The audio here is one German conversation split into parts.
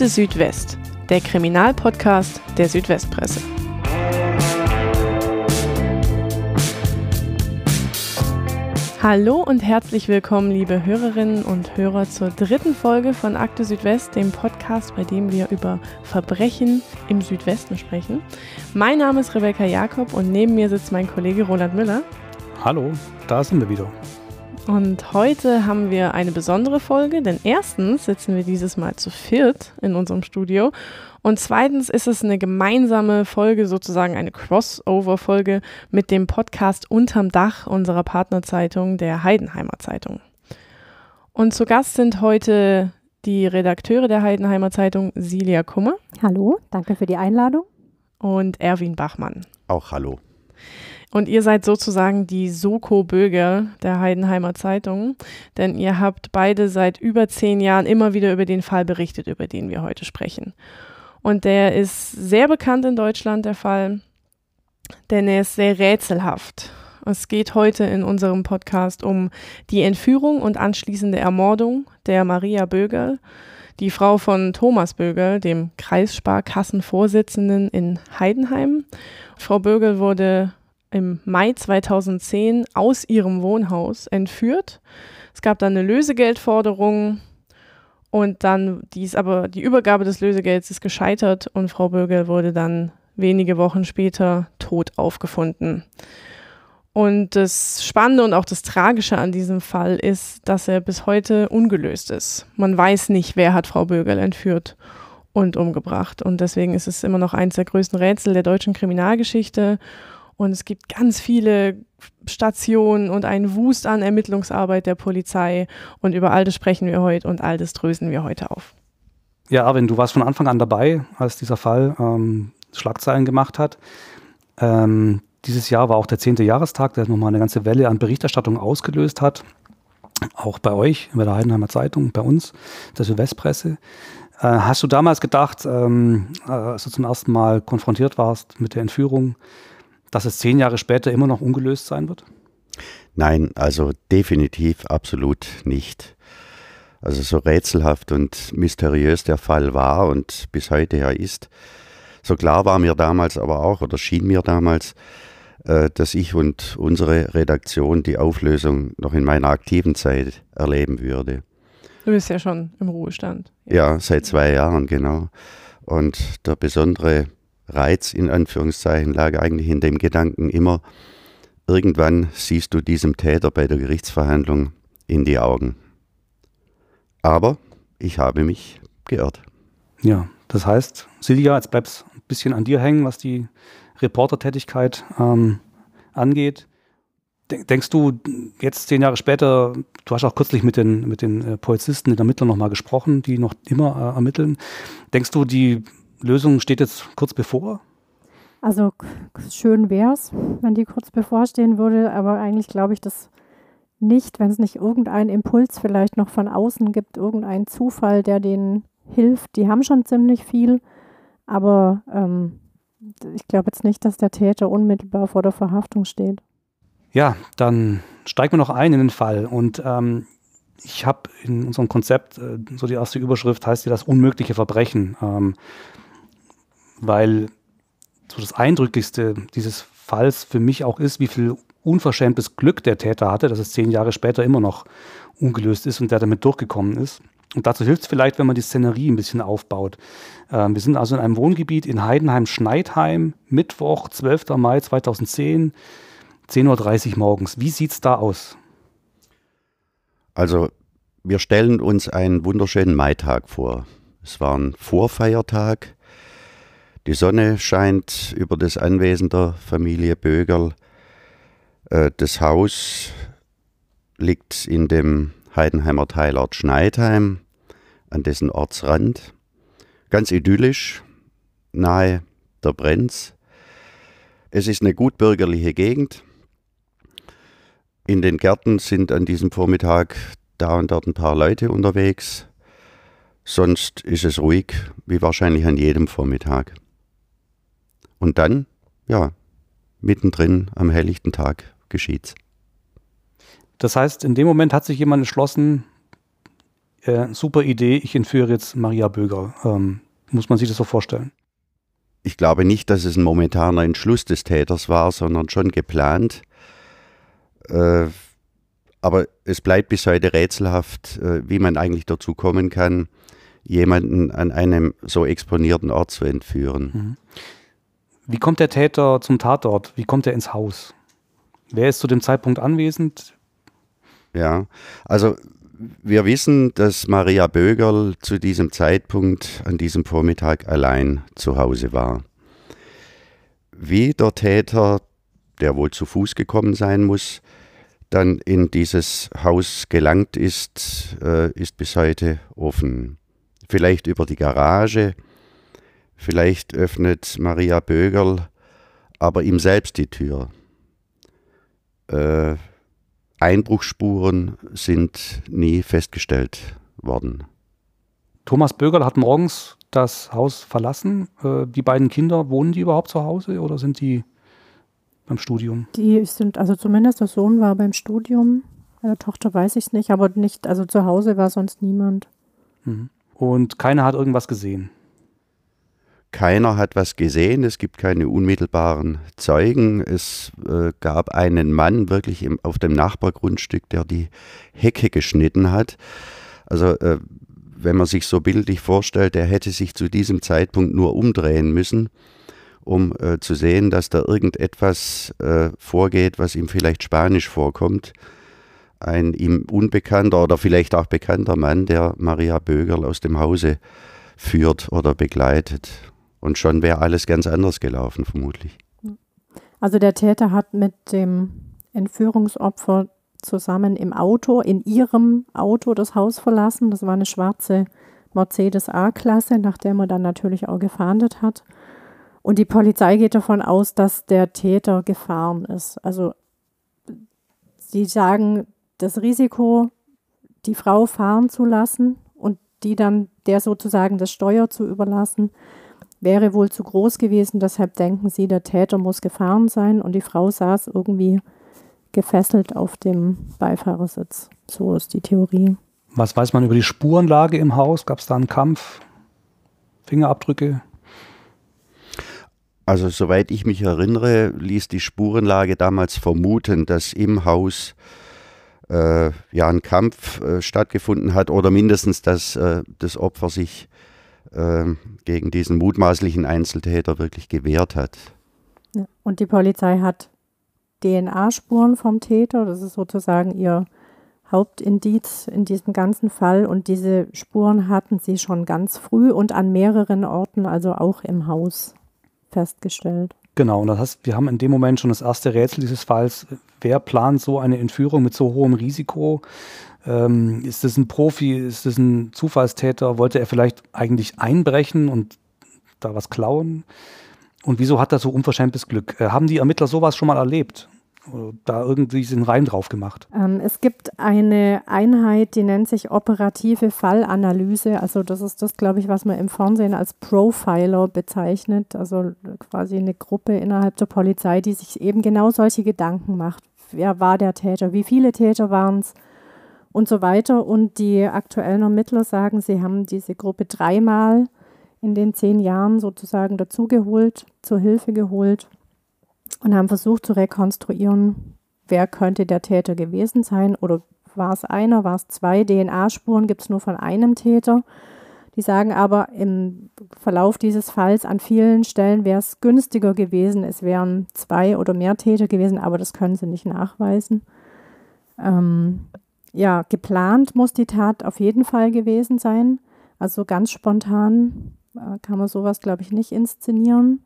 Akte Südwest, der Kriminalpodcast der Südwestpresse. Hallo und herzlich willkommen, liebe Hörerinnen und Hörer, zur dritten Folge von Akte Südwest, dem Podcast, bei dem wir über Verbrechen im Südwesten sprechen. Mein Name ist Rebecca Jakob und neben mir sitzt mein Kollege Roland Müller. Hallo, da sind wir wieder. Und heute haben wir eine besondere Folge, denn erstens sitzen wir dieses Mal zu viert in unserem Studio und zweitens ist es eine gemeinsame Folge, sozusagen eine Crossover-Folge mit dem Podcast Unterm Dach unserer Partnerzeitung, der Heidenheimer Zeitung. Und zu Gast sind heute die Redakteure der Heidenheimer Zeitung, Silja Kummer. Hallo, danke für die Einladung. Und Erwin Bachmann. Auch hallo. Und ihr seid sozusagen die Soko-Böger der Heidenheimer Zeitung, denn ihr habt beide seit über 10 Jahren immer wieder über den Fall berichtet, über den wir heute sprechen. Und der ist sehr bekannt in Deutschland, der Fall, denn er ist sehr rätselhaft. Es geht heute in unserem Podcast um die Entführung und anschließende Ermordung der Maria Bögerl, die Frau von Thomas Bögerl, dem Kreissparkassenvorsitzenden in Heidenheim. Frau Bögerl wurde im Mai 2010 aus ihrem Wohnhaus entführt. Es gab dann eine Lösegeldforderung und dann die Übergabe des Lösegelds ist gescheitert und Frau Bögerl wurde dann wenige Wochen später tot aufgefunden. Und das Spannende und auch das Tragische an diesem Fall ist, dass er bis heute ungelöst ist. Man weiß nicht, wer hat Frau Bögerl entführt und umgebracht. Und deswegen ist es immer noch eines der größten Rätsel der deutschen Kriminalgeschichte. Und es gibt ganz viele Stationen und einen Wust an Ermittlungsarbeit der Polizei. Und über all das sprechen wir heute und all das dröseln wir heute auf. Ja, Arvin, du warst von Anfang an dabei, als dieser Fall Schlagzeilen gemacht hat. Dieses Jahr war auch der 10. Jahrestag, der nochmal eine ganze Welle an Berichterstattung ausgelöst hat. Auch bei euch, bei der Heidenheimer Zeitung, bei uns, der Südwestpresse. Hast du damals gedacht, als du zum ersten Mal konfrontiert warst mit der Entführung, dass es 10 Jahre später immer noch ungelöst sein wird? Nein, also definitiv absolut nicht. Also so rätselhaft und mysteriös der Fall war und bis heute ja ist, so klar war mir damals aber auch, oder schien mir damals, dass ich und unsere Redaktion die Auflösung noch in meiner aktiven Zeit erleben würde. Du bist ja schon im Ruhestand. Ja, seit 2 Jahren, genau. Und der besondere Reiz in Anführungszeichen lag eigentlich in dem Gedanken immer, irgendwann siehst du diesem Täter bei der Gerichtsverhandlung in die Augen. Aber ich habe mich geirrt. Ja, das heißt, Silja, jetzt bleibt es ein bisschen an dir hängen, was die Reportertätigkeit angeht. Denkst du, jetzt 10 Jahre später, du hast auch kürzlich mit den Polizisten, den Ermittlern nochmal gesprochen, die noch immer ermitteln. Denkst du, die Lösung steht jetzt kurz bevor? Also schön wäre es, wenn die kurz bevorstehen würde, aber eigentlich glaube ich das nicht, wenn es nicht irgendeinen Impuls vielleicht noch von außen gibt, irgendeinen Zufall, der denen hilft. Die haben schon ziemlich viel, aber ich glaube jetzt nicht, dass der Täter unmittelbar vor der Verhaftung steht. Ja, dann steigen wir noch ein in den Fall und ich habe in unserem Konzept, so die erste Überschrift heißt ja das unmögliche Verbrechen, weil so das Eindrücklichste dieses Falls für mich auch ist, wie viel unverschämtes Glück der Täter hatte, dass es 10 Jahre später immer noch ungelöst ist und der damit durchgekommen ist. Und dazu hilft es vielleicht, wenn man die Szenerie ein bisschen aufbaut. Wir sind also in einem Wohngebiet in Heidenheim-Schneidheim, Mittwoch, 12. Mai 2010, 10:30 Uhr morgens. Wie sieht es da aus? Also wir stellen uns einen wunderschönen Maitag vor. Es war ein Vorfeiertag. Die Sonne scheint über das Anwesen der Familie Bögerl. Das Haus liegt in dem Heidenheimer Teilort Schneidheim, an dessen Ortsrand. Ganz idyllisch, nahe der Brenz. Es ist eine gutbürgerliche Gegend. In den Gärten sind an diesem Vormittag da und dort ein paar Leute unterwegs. Sonst ist es ruhig, wie wahrscheinlich an jedem Vormittag. Und dann, ja, mittendrin am helllichten Tag geschieht's. Das heißt, in dem Moment hat sich jemand entschlossen, super Idee, ich entführe jetzt Maria Bögerl. Muss man sich das so vorstellen? Ich glaube nicht, dass es ein momentaner Entschluss des Täters war, sondern schon geplant. Aber es bleibt bis heute rätselhaft, wie man eigentlich dazu kommen kann, jemanden an einem so exponierten Ort zu entführen. Mhm. Wie kommt der Täter zum Tatort? Wie kommt er ins Haus? Wer ist zu dem Zeitpunkt anwesend? Ja, also wir wissen, dass Maria Bögerl zu diesem Zeitpunkt an diesem Vormittag allein zu Hause war. Wie der Täter, der wohl zu Fuß gekommen sein muss, dann in dieses Haus gelangt ist, ist bis heute offen. Vielleicht über die Garage, vielleicht öffnet Maria Bögerl aber ihm selbst die Tür. Einbruchsspuren sind nie festgestellt worden. Thomas Bögerl hat morgens das Haus verlassen. Die beiden Kinder, wohnen die überhaupt zu Hause oder sind die beim Studium? Die sind, also zumindest der Sohn war beim Studium. Bei der Tochter weiß ich es nicht, aber nicht, also zu Hause war sonst niemand. Mhm. Und keiner hat irgendwas gesehen? Keiner hat was gesehen, es gibt keine unmittelbaren Zeugen. Es gab einen Mann wirklich auf dem Nachbargrundstück, der die Hecke geschnitten hat. Also wenn man sich so bildlich vorstellt, der hätte sich zu diesem Zeitpunkt nur umdrehen müssen, um zu sehen, dass da irgendetwas vorgeht, was ihm vielleicht spanisch vorkommt. Ein ihm unbekannter oder vielleicht auch bekannter Mann, der Maria Bögerl aus dem Hause führt oder begleitet. Und schon wäre alles ganz anders gelaufen, vermutlich. Also der Täter hat mit dem Entführungsopfer zusammen im Auto, in ihrem Auto das Haus verlassen. Das war eine schwarze Mercedes A-Klasse, nach der man dann natürlich auch gefahndet hat. Und die Polizei geht davon aus, dass der Täter gefahren ist. Also sie sagen, das Risiko, die Frau fahren zu lassen und die dann der sozusagen das Steuer zu überlassen, wäre wohl zu groß gewesen. Deshalb denken sie, der Täter muss gefahren sein und die Frau saß irgendwie gefesselt auf dem Beifahrersitz. So ist die Theorie. Was weiß man über die Spurenlage im Haus? Gab es da einen Kampf? Fingerabdrücke? Also soweit ich mich erinnere, ließ die Spurenlage damals vermuten, dass im Haus ein Kampf stattgefunden hat oder mindestens, dass das Opfer sich gegen diesen mutmaßlichen Einzeltäter wirklich gewehrt hat. Ja. Und die Polizei hat DNA-Spuren vom Täter, das ist sozusagen ihr Hauptindiz in diesem ganzen Fall. Und diese Spuren hatten sie schon ganz früh und an mehreren Orten, also auch im Haus, festgestellt. Genau, und das heißt, wir haben in dem Moment schon das erste Rätsel dieses Falls. Wer plant so eine Entführung mit so hohem Risiko? Ist das ein Profi? Ist das ein Zufallstäter? Wollte er vielleicht eigentlich einbrechen und da was klauen? Und wieso hat er so unverschämtes Glück? Haben die Ermittler sowas schon mal erlebt? Oder da irgendwie den Reim drauf gemacht? Es gibt eine Einheit, die nennt sich operative Fallanalyse. Also das ist das, glaube ich, was man im Fernsehen als Profiler bezeichnet. Also quasi eine Gruppe innerhalb der Polizei, die sich eben genau solche Gedanken macht. Wer war der Täter? Wie viele Täter waren es? Und so weiter. Und die aktuellen Ermittler sagen, sie haben diese Gruppe 3-mal in den 10 Jahren sozusagen dazugeholt, zur Hilfe geholt und haben versucht zu rekonstruieren, wer könnte der Täter gewesen sein oder war es einer, war es 2, DNA-Spuren gibt es nur von einem Täter. Die sagen aber, im Verlauf dieses Falls an vielen Stellen wäre es günstiger gewesen, es wären 2 oder mehr Täter gewesen, aber das können sie nicht nachweisen. Geplant muss die Tat auf jeden Fall gewesen sein. Also ganz spontan kann man sowas, glaube ich, nicht inszenieren.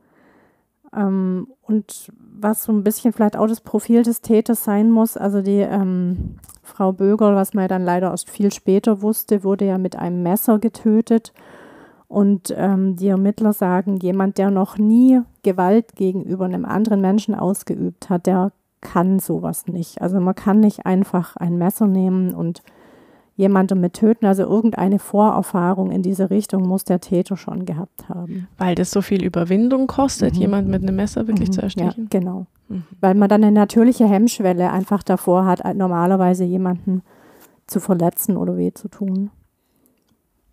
Und was so ein bisschen vielleicht auch das Profil des Täters sein muss, also die Frau Bögerl, was man ja dann leider erst viel später wusste, wurde ja mit einem Messer getötet. Und die Ermittler sagen, jemand, der noch nie Gewalt gegenüber einem anderen Menschen ausgeübt hat, der kann sowas nicht. Also man kann nicht einfach ein Messer nehmen und jemanden mit töten. Also irgendeine Vorerfahrung in diese Richtung muss der Täter schon gehabt haben. Weil das so viel Überwindung kostet, jemand mit einem Messer wirklich zu erstechen? Ja, genau. Weil man dann eine natürliche Hemmschwelle einfach davor hat, normalerweise jemanden zu verletzen oder weh zu tun.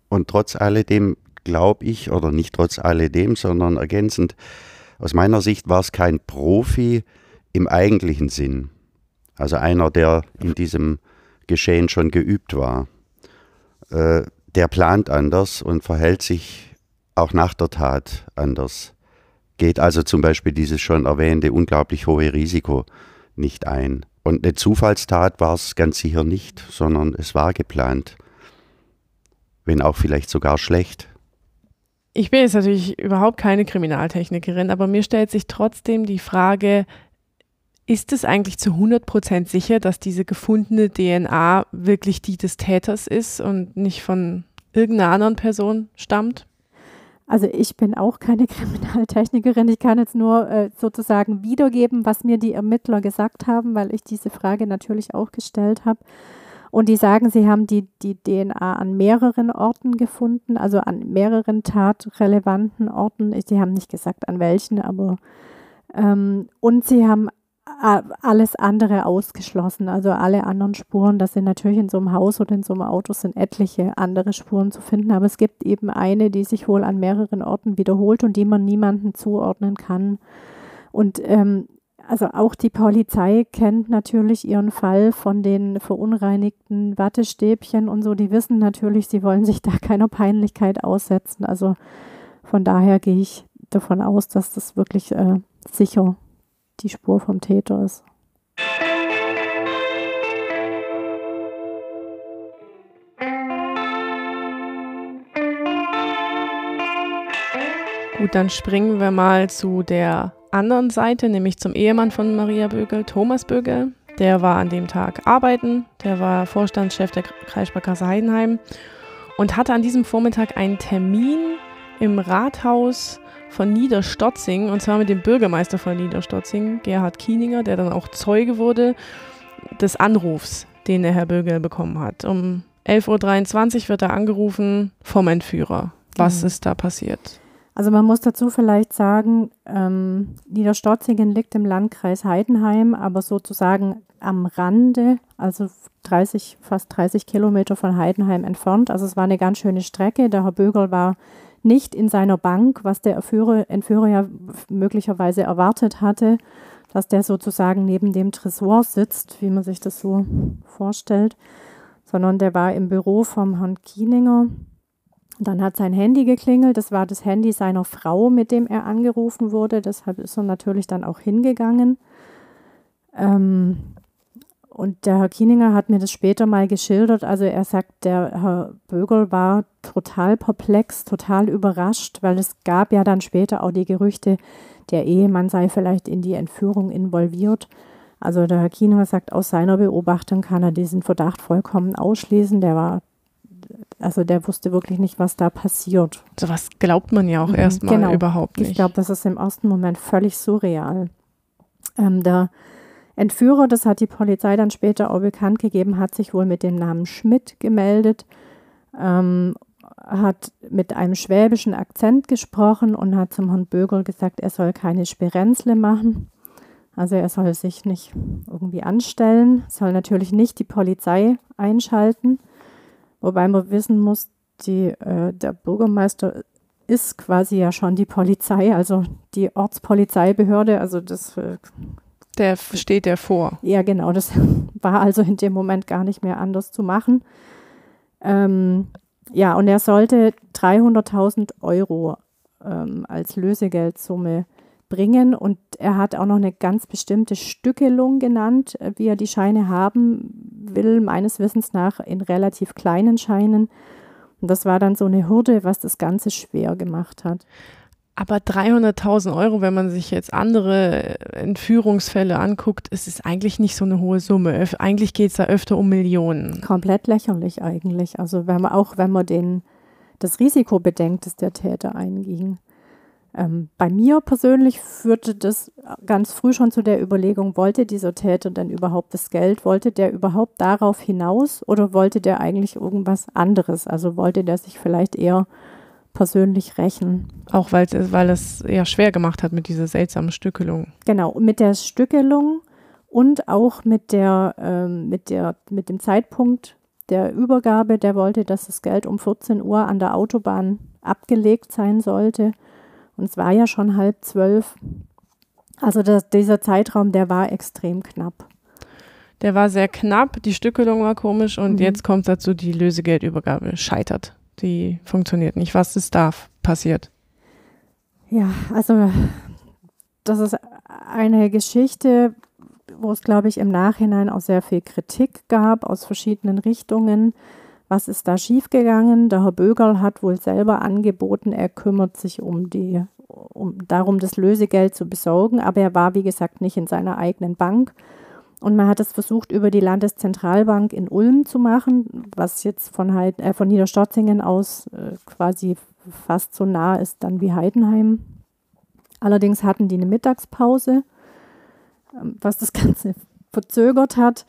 Und trotz alledem glaube ich, oder nicht trotz alledem, sondern ergänzend, aus meiner Sicht war es kein Profi im eigentlichen Sinn. Also einer, der in diesem Geschehen schon geübt war. Der plant anders und verhält sich auch nach der Tat anders. Geht also zum Beispiel dieses schon erwähnte unglaublich hohe Risiko nicht ein. Und eine Zufallstat war es ganz sicher nicht, sondern es war geplant. Wenn auch vielleicht sogar schlecht. Ich bin jetzt natürlich überhaupt keine Kriminaltechnikerin, aber mir stellt sich trotzdem die Frage, ist es eigentlich zu 100% sicher, dass diese gefundene DNA wirklich die des Täters ist und nicht von irgendeiner anderen Person stammt? Also ich bin auch keine Kriminaltechnikerin. Ich kann jetzt nur sozusagen wiedergeben, was mir die Ermittler gesagt haben, weil ich diese Frage natürlich auch gestellt habe. Und die sagen, sie haben die DNA an mehreren Orten gefunden, also an mehreren tatrelevanten Orten. Sie haben nicht gesagt, an welchen, aber und sie haben alles andere ausgeschlossen, also alle anderen Spuren. Das sind natürlich in so einem Haus oder in so einem Auto sind etliche andere Spuren zu finden, aber es gibt eben eine, die sich wohl an mehreren Orten wiederholt und die man niemandem zuordnen kann. Und also auch die Polizei kennt natürlich ihren Fall von den verunreinigten Wattestäbchen und so. Die wissen natürlich, sie wollen sich da keiner Peinlichkeit aussetzen. Also von daher gehe ich davon aus, dass das wirklich sicher die Spur vom Täter ist. Gut, dann springen wir mal zu der anderen Seite, nämlich zum Ehemann von Maria Bögel, Thomas Bögel. Der war an dem Tag arbeiten, der war Vorstandschef der Kreissparkasse Heidenheim und hatte an diesem Vormittag einen Termin im Rathaus von Niederstotzing, und zwar mit dem Bürgermeister von Niederstotzing, Gerhard Kieninger, der dann auch Zeuge wurde des Anrufs, den der Herr Bögel bekommen hat. Um 11.23 Uhr wird er angerufen vom Entführer. Was ist da passiert? Also man muss dazu vielleicht sagen, Niederstotzingen liegt im Landkreis Heidenheim, aber sozusagen am Rande, also fast 30 Kilometer von Heidenheim entfernt. Also es war eine ganz schöne Strecke. Der Herr Bögel war nicht in seiner Bank, was der Entführer ja möglicherweise erwartet hatte, dass der sozusagen neben dem Tresor sitzt, wie man sich das so vorstellt, sondern der war im Büro vom Herrn Kieninger. Dann hat sein Handy geklingelt, das war das Handy seiner Frau, mit dem er angerufen wurde, deshalb ist er natürlich dann auch hingegangen. Und der Herr Kieninger hat mir das später mal geschildert, also er sagt, der Herr Bögel war total perplex, total überrascht, weil es gab ja dann später auch die Gerüchte, der Ehemann sei vielleicht in die Entführung involviert. Also der Herr Kieninger sagt, aus seiner Beobachtung kann er diesen Verdacht vollkommen ausschließen, der wusste wirklich nicht, was da passiert. Sowas glaubt man ja auch erstmal überhaupt nicht. Ich glaube, das ist im ersten Moment völlig surreal. Der Entführer, das hat die Polizei dann später auch bekannt gegeben, hat sich wohl mit dem Namen Schmidt gemeldet, hat mit einem schwäbischen Akzent gesprochen und hat zum Herrn Bögel gesagt, er soll keine Sperenzle machen. Also er soll sich nicht irgendwie anstellen, soll natürlich nicht die Polizei einschalten. Wobei man wissen muss, der Bürgermeister ist quasi ja schon die Polizei, also die Ortspolizeibehörde, also das... Der steht der vor. Ja, genau, das war also in dem Moment gar nicht mehr anders zu machen. Ja, und er sollte 300.000 Euro als Lösegeldsumme bringen und er hat auch noch eine ganz bestimmte Stückelung genannt, wie er die Scheine haben will, meines Wissens nach in relativ kleinen Scheinen. Und das war dann so eine Hürde, was das Ganze schwer gemacht hat. Aber 300.000 Euro, wenn man sich jetzt andere Entführungsfälle anguckt, ist es eigentlich nicht so eine hohe Summe. Eigentlich geht es da öfter um Millionen. Komplett lächerlich eigentlich. Also wenn man das Risiko bedenkt, das der Täter einging. Bei mir persönlich führte das ganz früh schon zu der Überlegung, wollte dieser Täter denn überhaupt das Geld? Wollte der überhaupt darauf hinaus oder wollte der eigentlich irgendwas anderes? Also wollte der sich vielleicht eher persönlich rächen. Auch weil es eher schwer gemacht hat mit dieser seltsamen Stückelung. Genau, mit der Stückelung und auch mit dem Zeitpunkt, der Übergabe. Der wollte, dass das Geld um 14 Uhr an der Autobahn abgelegt sein sollte. Und es war ja schon 11:30. Also dieser Zeitraum, der war extrem knapp. Der war sehr knapp, die Stückelung war komisch und jetzt kommt dazu, die Lösegeldübergabe scheitert. Die funktioniert nicht. Was ist da passiert? Ja, also das ist eine Geschichte, wo es, glaube ich, im Nachhinein auch sehr viel Kritik gab aus verschiedenen Richtungen. Was ist da schiefgegangen? Der Herr Bögerl hat wohl selber angeboten, er kümmert sich darum, das Lösegeld zu besorgen, aber er war, wie gesagt, nicht in seiner eigenen Bank. Und man hat es versucht, über die Landeszentralbank in Ulm zu machen, was jetzt von Niederstotzingen aus quasi fast so nah ist dann wie Heidenheim. Allerdings hatten die eine Mittagspause, was das Ganze verzögert hat.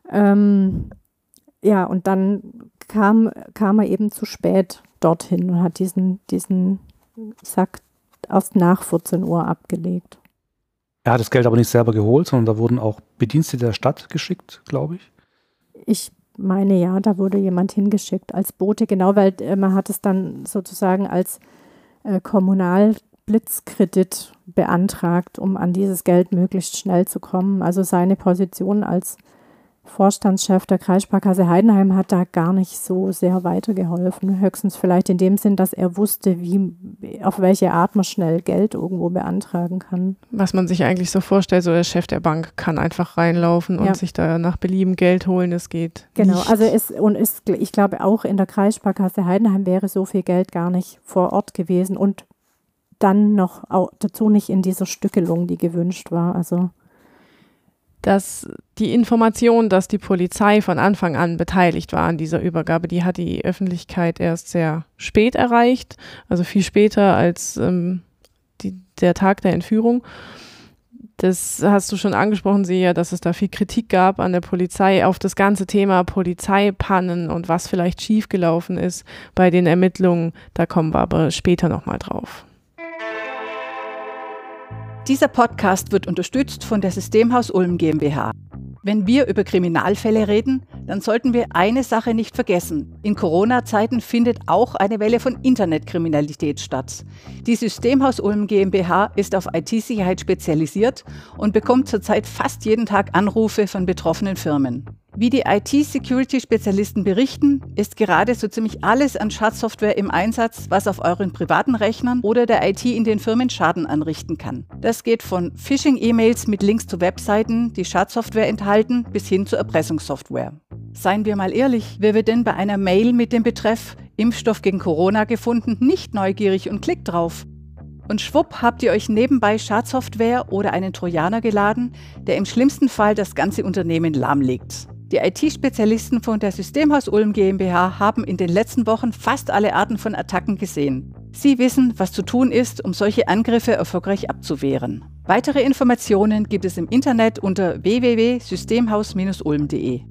Ja, und dann kam er eben zu spät dorthin und hat diesen Sack erst nach 14 Uhr abgelegt. Er hat das Geld aber nicht selber geholt, sondern da wurden auch Bedienstete der Stadt geschickt, glaube ich. Ich meine ja, da wurde jemand hingeschickt als Bote, genau, weil man hat es dann sozusagen als Kommunalblitzkredit beantragt, um an dieses Geld möglichst schnell zu kommen. Also seine Position als Vorstandschef der Kreissparkasse Heidenheim hat da gar nicht so sehr weitergeholfen. Höchstens vielleicht in dem Sinn, dass er wusste, auf welche Art man schnell Geld irgendwo beantragen kann. Was man sich eigentlich so vorstellt, so der Chef der Bank kann einfach reinlaufen und sich da nach Belieben Geld holen, es geht genau, nicht. Also ich glaube auch in der Kreissparkasse Heidenheim wäre so viel Geld gar nicht vor Ort gewesen und dann noch dazu nicht in dieser Stückelung, die gewünscht war, also dass die Information, dass die Polizei von Anfang an beteiligt war an dieser Übergabe, die hat die Öffentlichkeit erst sehr spät erreicht, also viel später als der Tag der Entführung. Das hast du schon angesprochen, Silja, dass es da viel Kritik gab an der Polizei auf das ganze Thema Polizeipannen und was vielleicht schiefgelaufen ist bei den Ermittlungen. Da kommen wir aber später nochmal drauf. Dieser Podcast wird unterstützt von der Systemhaus Ulm GmbH. Wenn wir über Kriminalfälle reden, dann sollten wir eine Sache nicht vergessen. In Corona-Zeiten findet auch eine Welle von Internetkriminalität statt. Die Systemhaus Ulm GmbH ist auf IT-Sicherheit spezialisiert und bekommt zurzeit fast jeden Tag Anrufe von betroffenen Firmen. Wie die IT-Security-Spezialisten berichten, ist gerade so ziemlich alles an Schadsoftware im Einsatz, was auf euren privaten Rechnern oder der IT in den Firmen Schaden anrichten kann. Das geht von Phishing-E-Mails mit Links zu Webseiten, die Schadsoftware enthalten, bis hin zu Erpressungssoftware. Seien wir mal ehrlich, wer wird denn bei einer Mail mit dem Betreff Impfstoff gegen Corona gefunden nicht neugierig und klickt drauf? Und schwupp habt ihr euch nebenbei Schadsoftware oder einen Trojaner geladen, der im schlimmsten Fall das ganze Unternehmen lahmlegt. Die IT-Spezialisten von der Systemhaus Ulm GmbH haben in den letzten Wochen fast alle Arten von Attacken gesehen. Sie wissen, was zu tun ist, um solche Angriffe erfolgreich abzuwehren. Weitere Informationen gibt es im Internet unter www.systemhaus-ulm.de.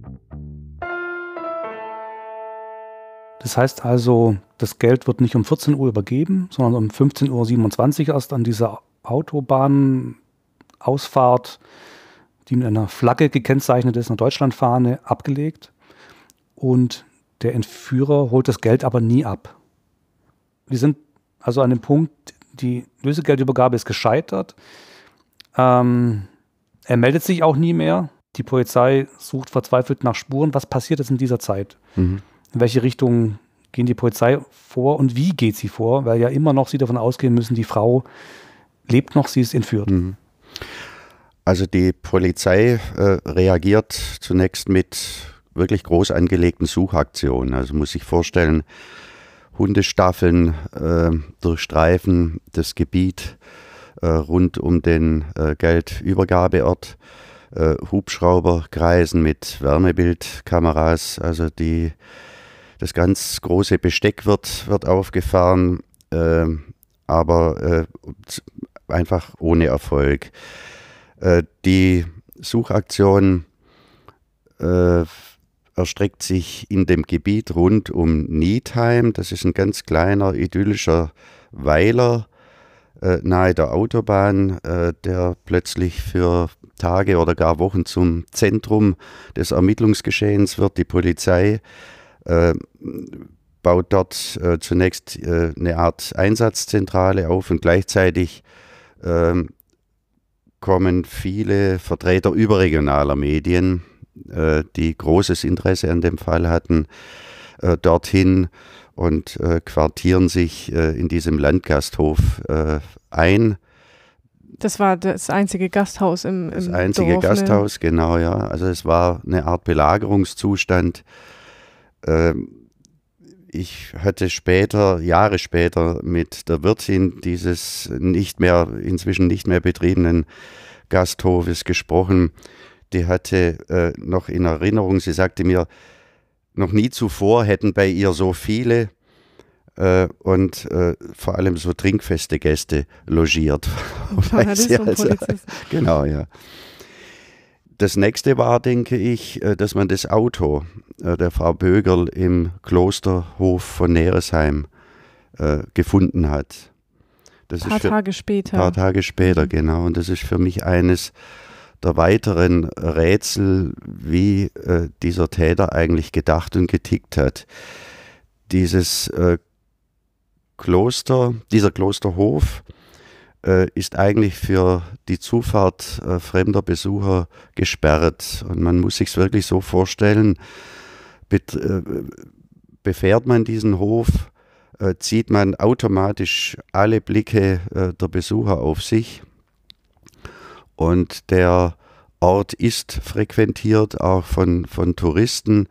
Das heißt also, das Geld wird nicht um 14 Uhr übergeben, sondern um 15:27 Uhr erst an dieser Autobahnausfahrt, die mit einer Flagge gekennzeichnet ist, einer Deutschlandfahne, abgelegt. Und der Entführer holt das Geld aber nie ab. Wir sind also an dem Punkt, die Lösegeldübergabe ist gescheitert. Er meldet sich auch nie mehr. Die Polizei sucht verzweifelt nach Spuren. Was passiert jetzt in dieser Zeit? In welche Richtung gehen die Polizei vor und wie geht sie vor? Weil ja immer noch sie davon ausgehen müssen, die Frau lebt noch, sie ist entführt. Also die Polizei reagiert zunächst mit wirklich groß angelegten Suchaktionen. Also muss sich vorstellen, Hundestaffeln durchstreifen das Gebiet rund um den Geldübergabeort. Hubschrauber kreisen mit Wärmebildkameras, also das ganz große Besteck wird aufgefahren, aber einfach ohne Erfolg. Die Suchaktion erstreckt sich in dem Gebiet rund um Niedheim. Das ist ein ganz kleiner, idyllischer Weiler nahe der Autobahn, der plötzlich für Tage oder gar Wochen zum Zentrum des Ermittlungsgeschehens wird. Die Polizei baut dort zunächst eine Art Einsatzzentrale auf und gleichzeitig kommen viele Vertreter überregionaler Medien, die großes Interesse an dem Fall hatten, dorthin und quartieren sich in diesem Landgasthof ein. Das war das einzige Gasthaus im Das einzige Dorf, Gasthaus, ne? genau, ja. Also es war eine Art Belagerungszustand. Ich hatte Jahre später mit der Wirtin dieses inzwischen nicht mehr betriebenen Gasthofes gesprochen. Die hatte noch in Erinnerung, sie sagte mir, noch nie zuvor hätten bei ihr so viele und vor allem so trinkfeste Gäste logiert. Genau, ja. Das nächste war, denke ich, dass man das Auto der Frau Bögerl im Klosterhof von Neresheim gefunden hat. Ein paar Tage später. Ein paar Tage später, genau. Und das ist für mich eines der weiteren Rätsel, wie dieser Täter eigentlich gedacht und getickt hat. Dieser Klosterhof ist eigentlich für die Zufahrt fremder Besucher gesperrt. Und man muss sich es wirklich so vorstellen, befährt man diesen Hof, zieht man automatisch alle Blicke der Besucher auf sich. Und der Ort ist frequentiert, auch von Touristen.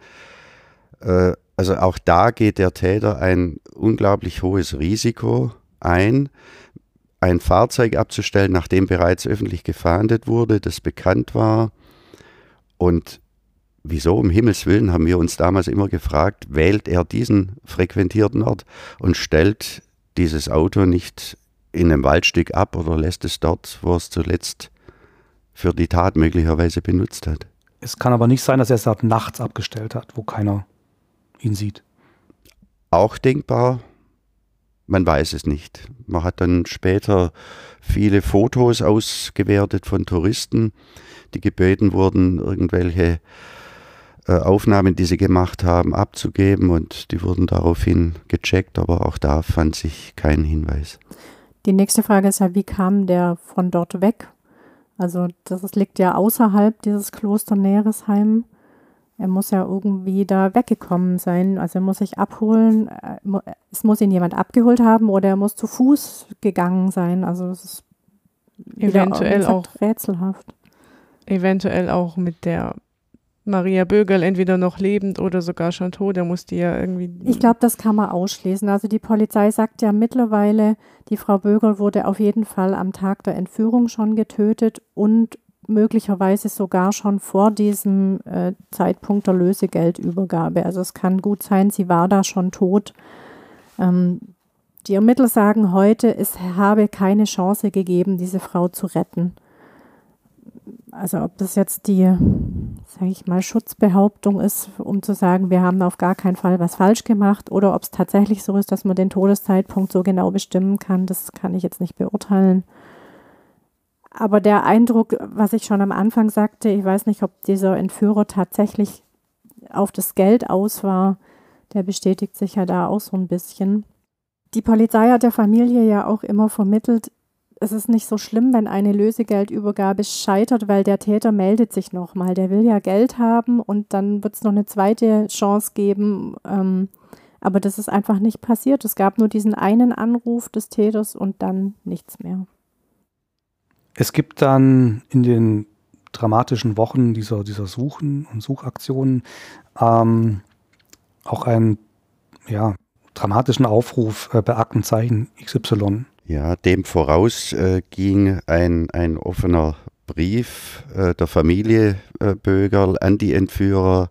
Also auch da geht der Täter ein unglaublich hohes Risiko ein Fahrzeug abzustellen, nachdem bereits öffentlich gefahndet wurde, das bekannt war. Und wieso um Himmels Willen, haben wir uns damals immer gefragt, wählt er diesen frequentierten Ort und stellt dieses Auto nicht in einem Waldstück ab oder lässt es dort, wo es zuletzt für die Tat möglicherweise benutzt hat. Es kann aber nicht sein, dass er es ab nachts abgestellt hat, wo keiner ihn sieht. Auch denkbar. Man weiß es nicht. Man hat dann später viele Fotos ausgewertet von Touristen, die gebeten wurden, irgendwelche Aufnahmen, die sie gemacht haben, abzugeben, und die wurden daraufhin gecheckt, aber auch da fand sich kein Hinweis. Die nächste Frage ist ja, wie kam der von dort weg? Also das liegt ja außerhalb dieses Kloster Neresheim. Er muss ja irgendwie da weggekommen sein. Also er muss sich abholen. Es muss ihn jemand abgeholt haben oder er muss zu Fuß gegangen sein. Also das ist eventuell auch rätselhaft. Eventuell auch mit der Maria Bögerl entweder noch lebend oder sogar schon tot. Er muss die ja irgendwie... Ich glaube, das kann man ausschließen. Also die Polizei sagt ja mittlerweile, die Frau Bögerl wurde auf jeden Fall am Tag der Entführung schon getötet und möglicherweise sogar schon vor diesem Zeitpunkt der Lösegeldübergabe. Also es kann gut sein, sie war da schon tot. Die Ermittler sagen heute, es habe keine Chance gegeben, diese Frau zu retten. Also ob das jetzt die, sage ich mal, Schutzbehauptung ist, um zu sagen, wir haben auf gar keinen Fall was falsch gemacht, oder ob es tatsächlich so ist, dass man den Todeszeitpunkt so genau bestimmen kann, das kann ich jetzt nicht beurteilen. Aber der Eindruck, was ich schon am Anfang sagte, ich weiß nicht, ob dieser Entführer tatsächlich auf das Geld aus war, der bestätigt sich ja da auch so ein bisschen. Die Polizei hat der Familie ja auch immer vermittelt, es ist nicht so schlimm, wenn eine Lösegeldübergabe scheitert, weil der Täter meldet sich nochmal. Der will ja Geld haben und dann wird es noch eine zweite Chance geben. Aber das ist einfach nicht passiert. Es gab nur diesen einen Anruf des Täters und dann nichts mehr. Es gibt dann in den dramatischen Wochen dieser Suchen und Suchaktionen auch einen dramatischen Aufruf bei Aktenzeichen XY. Ja, dem voraus ging ein offener Brief der Familie Bögerl an die Entführer,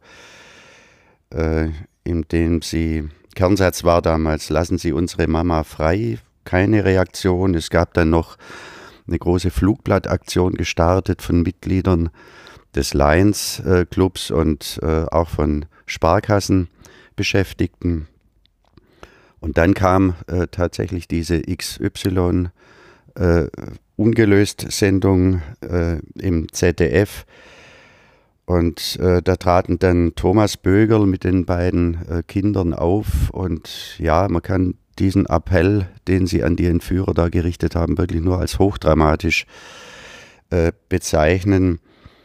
in dem Kernsatz war damals, lassen Sie unsere Mama frei, keine Reaktion. Es gab dann noch eine große Flugblattaktion gestartet von Mitgliedern des Lions Clubs und auch von Sparkassenbeschäftigten. Und dann kam tatsächlich diese XY ungelöst Sendung im ZDF. Und da traten dann Thomas Bögerl mit den beiden Kindern auf. Und ja, man kann diesen Appell, den sie an die Entführer da gerichtet haben, wirklich nur als hochdramatisch bezeichnen.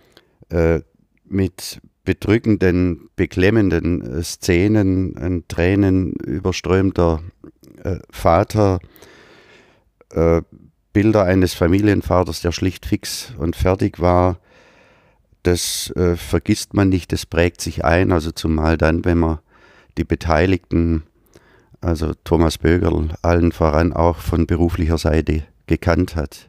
Mit bedrückenden, beklemmenden Szenen, ein tränenüberströmter Vater, Bilder eines Familienvaters, der schlicht fix und fertig war. Das vergisst man nicht, das prägt sich ein, also zumal dann, wenn man die Beteiligten, also Thomas Bögerl, allen voran auch von beruflicher Seite gekannt hat.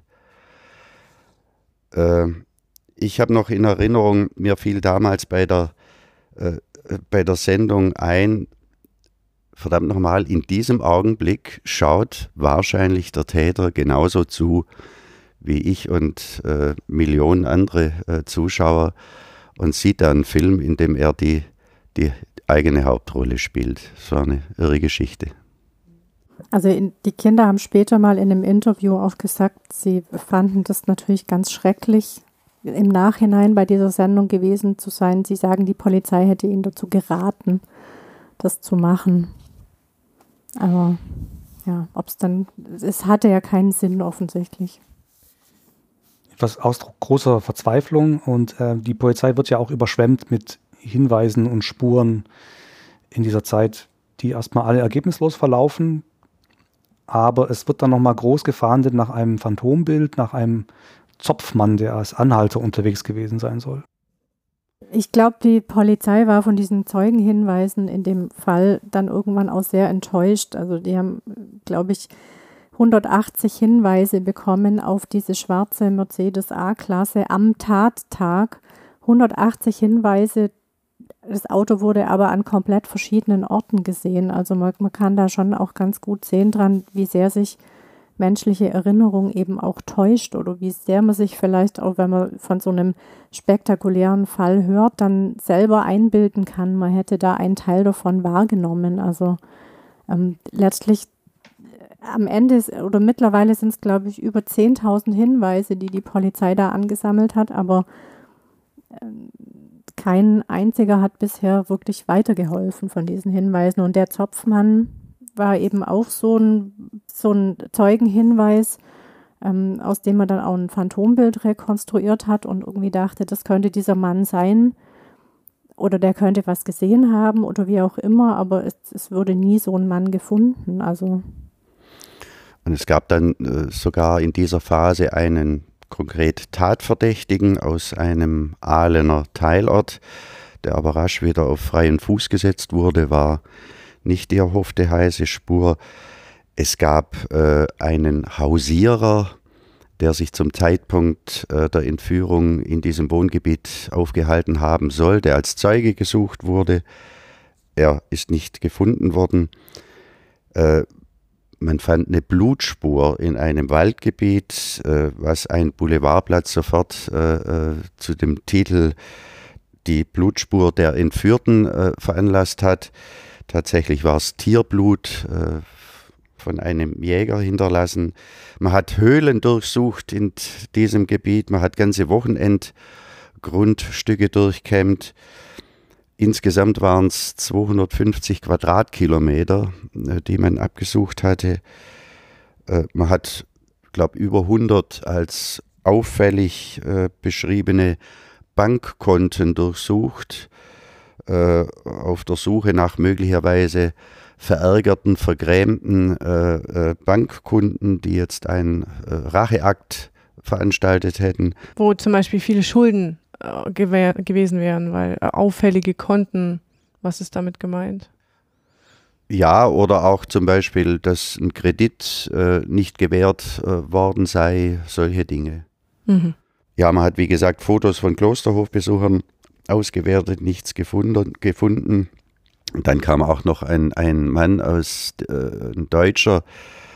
Ich habe noch in Erinnerung, mir fiel damals bei der Sendung ein, verdammt nochmal, in diesem Augenblick schaut wahrscheinlich der Täter genauso zu, wie ich und Millionen andere Zuschauer und sieht da einen Film, in dem er die eigene Hauptrolle spielt. Das war eine irre Geschichte. Also die Kinder haben später mal in einem Interview auch gesagt, sie fanden das natürlich ganz schrecklich, im Nachhinein bei dieser Sendung gewesen zu sein. Sie sagen, die Polizei hätte ihnen dazu geraten, das zu machen. Aber ja, es hatte ja keinen Sinn offensichtlich. Etwas Ausdruck großer Verzweiflung und die Polizei wird ja auch überschwemmt mit Hinweisen und Spuren in dieser Zeit, die erstmal alle ergebnislos verlaufen. Aber es wird dann nochmal groß gefahndet nach einem Phantombild, nach einem Zopfmann, der als Anhalter unterwegs gewesen sein soll. Ich glaube, die Polizei war von diesen Zeugenhinweisen in dem Fall dann irgendwann auch sehr enttäuscht. Also die haben, glaube ich, 180 Hinweise bekommen auf diese schwarze Mercedes A-Klasse am Tattag. 180 Hinweise, das Auto wurde aber an komplett verschiedenen Orten gesehen. Also man kann da schon auch ganz gut sehen dran, wie sehr sich menschliche Erinnerung eben auch täuscht oder wie sehr man sich vielleicht auch, wenn man von so einem spektakulären Fall hört, dann selber einbilden kann, man hätte da einen Teil davon wahrgenommen. Also letztlich am Ende oder mittlerweile sind es, glaube ich, über 10.000 Hinweise, die die Polizei da angesammelt hat, aber kein einziger hat bisher wirklich weitergeholfen von diesen Hinweisen. Und der Zopfmann war eben auch so ein Zeugenhinweis, aus dem man dann auch ein Phantombild rekonstruiert hat und irgendwie dachte, das könnte dieser Mann sein oder der könnte was gesehen haben oder wie auch immer, aber es wurde nie so ein Mann gefunden. Also. Und es gab dann sogar in dieser Phase einen konkret Tatverdächtigen aus einem Ahlener Teilort, der aber rasch wieder auf freien Fuß gesetzt wurde, war nicht die erhoffte heiße Spur. Es gab einen Hausierer, der sich zum Zeitpunkt der Entführung in diesem Wohngebiet aufgehalten haben soll, der als Zeuge gesucht wurde. Er ist nicht gefunden worden. Man fand eine Blutspur in einem Waldgebiet, was ein Boulevardblatt sofort zu dem Titel Die Blutspur der Entführten veranlasst hat. Tatsächlich war es Tierblut von einem Jäger hinterlassen. Man hat Höhlen durchsucht in diesem Gebiet, man hat ganze Wochenendgrundstücke durchkämmt. Insgesamt waren es 250 Quadratkilometer, die man abgesucht hatte. Man hat, glaube ich, über 100 als auffällig beschriebene Bankkonten durchsucht, auf der Suche nach möglicherweise verärgerten, vergrämten Bankkunden, die jetzt einen Racheakt veranstaltet hätten. Wo zum Beispiel viele Schulden gewesen wären, weil auffällige Konten, was ist damit gemeint? Ja, oder auch zum Beispiel, dass ein Kredit nicht gewährt worden sei, solche Dinge. Mhm. Ja, man hat, wie gesagt, Fotos von Klosterhofbesuchern ausgewertet, nichts gefunden. Und dann kam auch noch ein Mann ein Deutscher,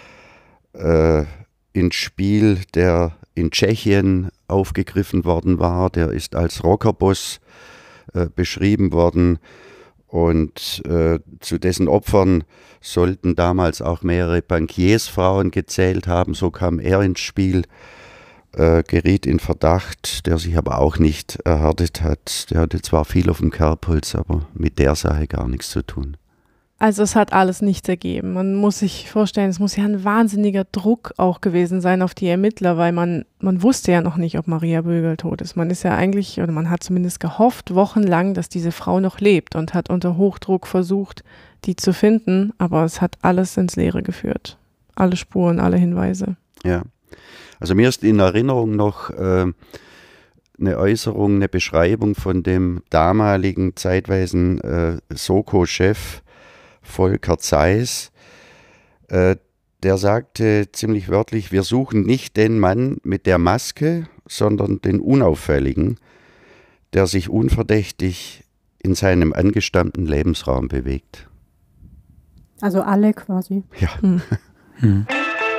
ins Spiel, der in Tschechien aufgegriffen worden war. Der ist als Rockerboss beschrieben worden und zu dessen Opfern sollten damals auch mehrere Bankiersfrauen gezählt haben. So kam er ins Spiel geriet in Verdacht, der sich aber auch nicht erhärtet hat. Der hatte zwar viel auf dem Kerbholz, aber mit der Sache gar nichts zu tun. Also es hat alles nichts ergeben. Man muss sich vorstellen, es muss ja ein wahnsinniger Druck auch gewesen sein auf die Ermittler, weil man wusste ja noch nicht, ob Maria Bögerl tot ist. Man ist ja eigentlich, oder man hat zumindest gehofft, wochenlang, dass diese Frau noch lebt und hat unter Hochdruck versucht, die zu finden, aber es hat alles ins Leere geführt. Alle Spuren, alle Hinweise. Ja, also mir ist in Erinnerung noch eine Äußerung, eine Beschreibung von dem damaligen zeitweisen Soko-Chef Volker Zeiss, der sagte ziemlich wörtlich, wir suchen nicht den Mann mit der Maske, sondern den Unauffälligen, der sich unverdächtig in seinem angestammten Lebensraum bewegt. Also alle quasi. Ja. Hm.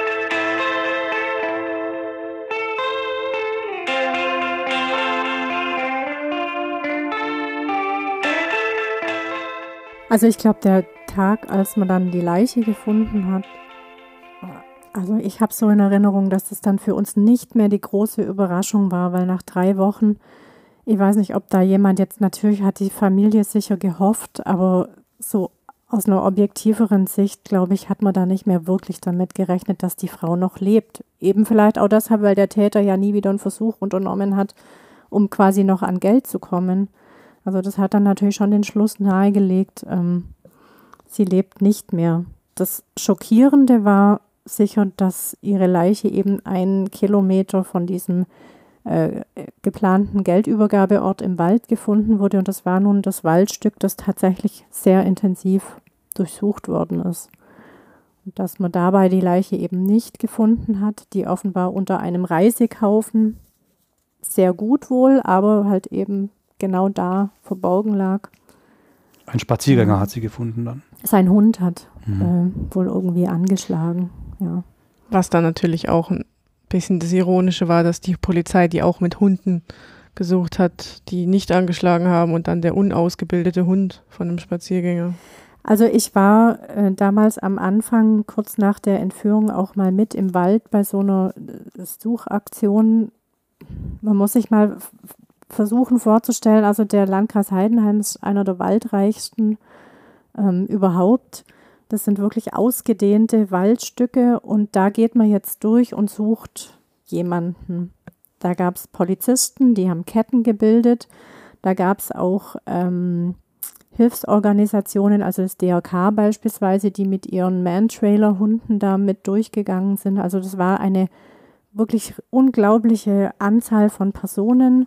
Also ich glaube, der Tag, als man dann die Leiche gefunden hat, also ich habe so in Erinnerung, dass das dann für uns nicht mehr die große Überraschung war, weil nach 3 Wochen, ich weiß nicht, ob da jemand jetzt, natürlich hat die Familie sicher gehofft, aber so aus einer objektiveren Sicht, glaube ich, hat man da nicht mehr wirklich damit gerechnet, dass die Frau noch lebt. Eben vielleicht auch deshalb, weil der Täter ja nie wieder einen Versuch unternommen hat, um quasi noch an Geld zu kommen. Also das hat dann natürlich schon den Schluss nahegelegt, sie lebt nicht mehr. Das Schockierende war sicher, dass ihre Leiche eben 1 Kilometer von diesem geplanten Geldübergabeort im Wald gefunden wurde. Und das war nun das Waldstück, das tatsächlich sehr intensiv durchsucht worden ist. Und dass man dabei die Leiche eben nicht gefunden hat, die offenbar unter einem Reisighaufen sehr gut wohl, aber halt eben genau da verborgen lag. Ein Spaziergänger hat sie gefunden dann. Sein Hund hat wohl irgendwie angeschlagen, ja. Was dann natürlich auch ein bisschen das Ironische war, dass die Polizei, die auch mit Hunden gesucht hat, die nicht angeschlagen haben und dann der unausgebildete Hund von einem Spaziergänger. Also ich war damals am Anfang, kurz nach der Entführung, auch mal mit im Wald bei so einer Suchaktion. Man muss sich mal versuchen vorzustellen, also der Landkreis Heidenheim ist einer der waldreichsten überhaupt. Das sind wirklich ausgedehnte Waldstücke und da geht man jetzt durch und sucht jemanden. Da gab es Polizisten, die haben Ketten gebildet. Da gab es auch Hilfsorganisationen, also das DRK beispielsweise, die mit ihren Man-Trailer-Hunden da mit durchgegangen sind. Also das war eine wirklich unglaubliche Anzahl von Personen,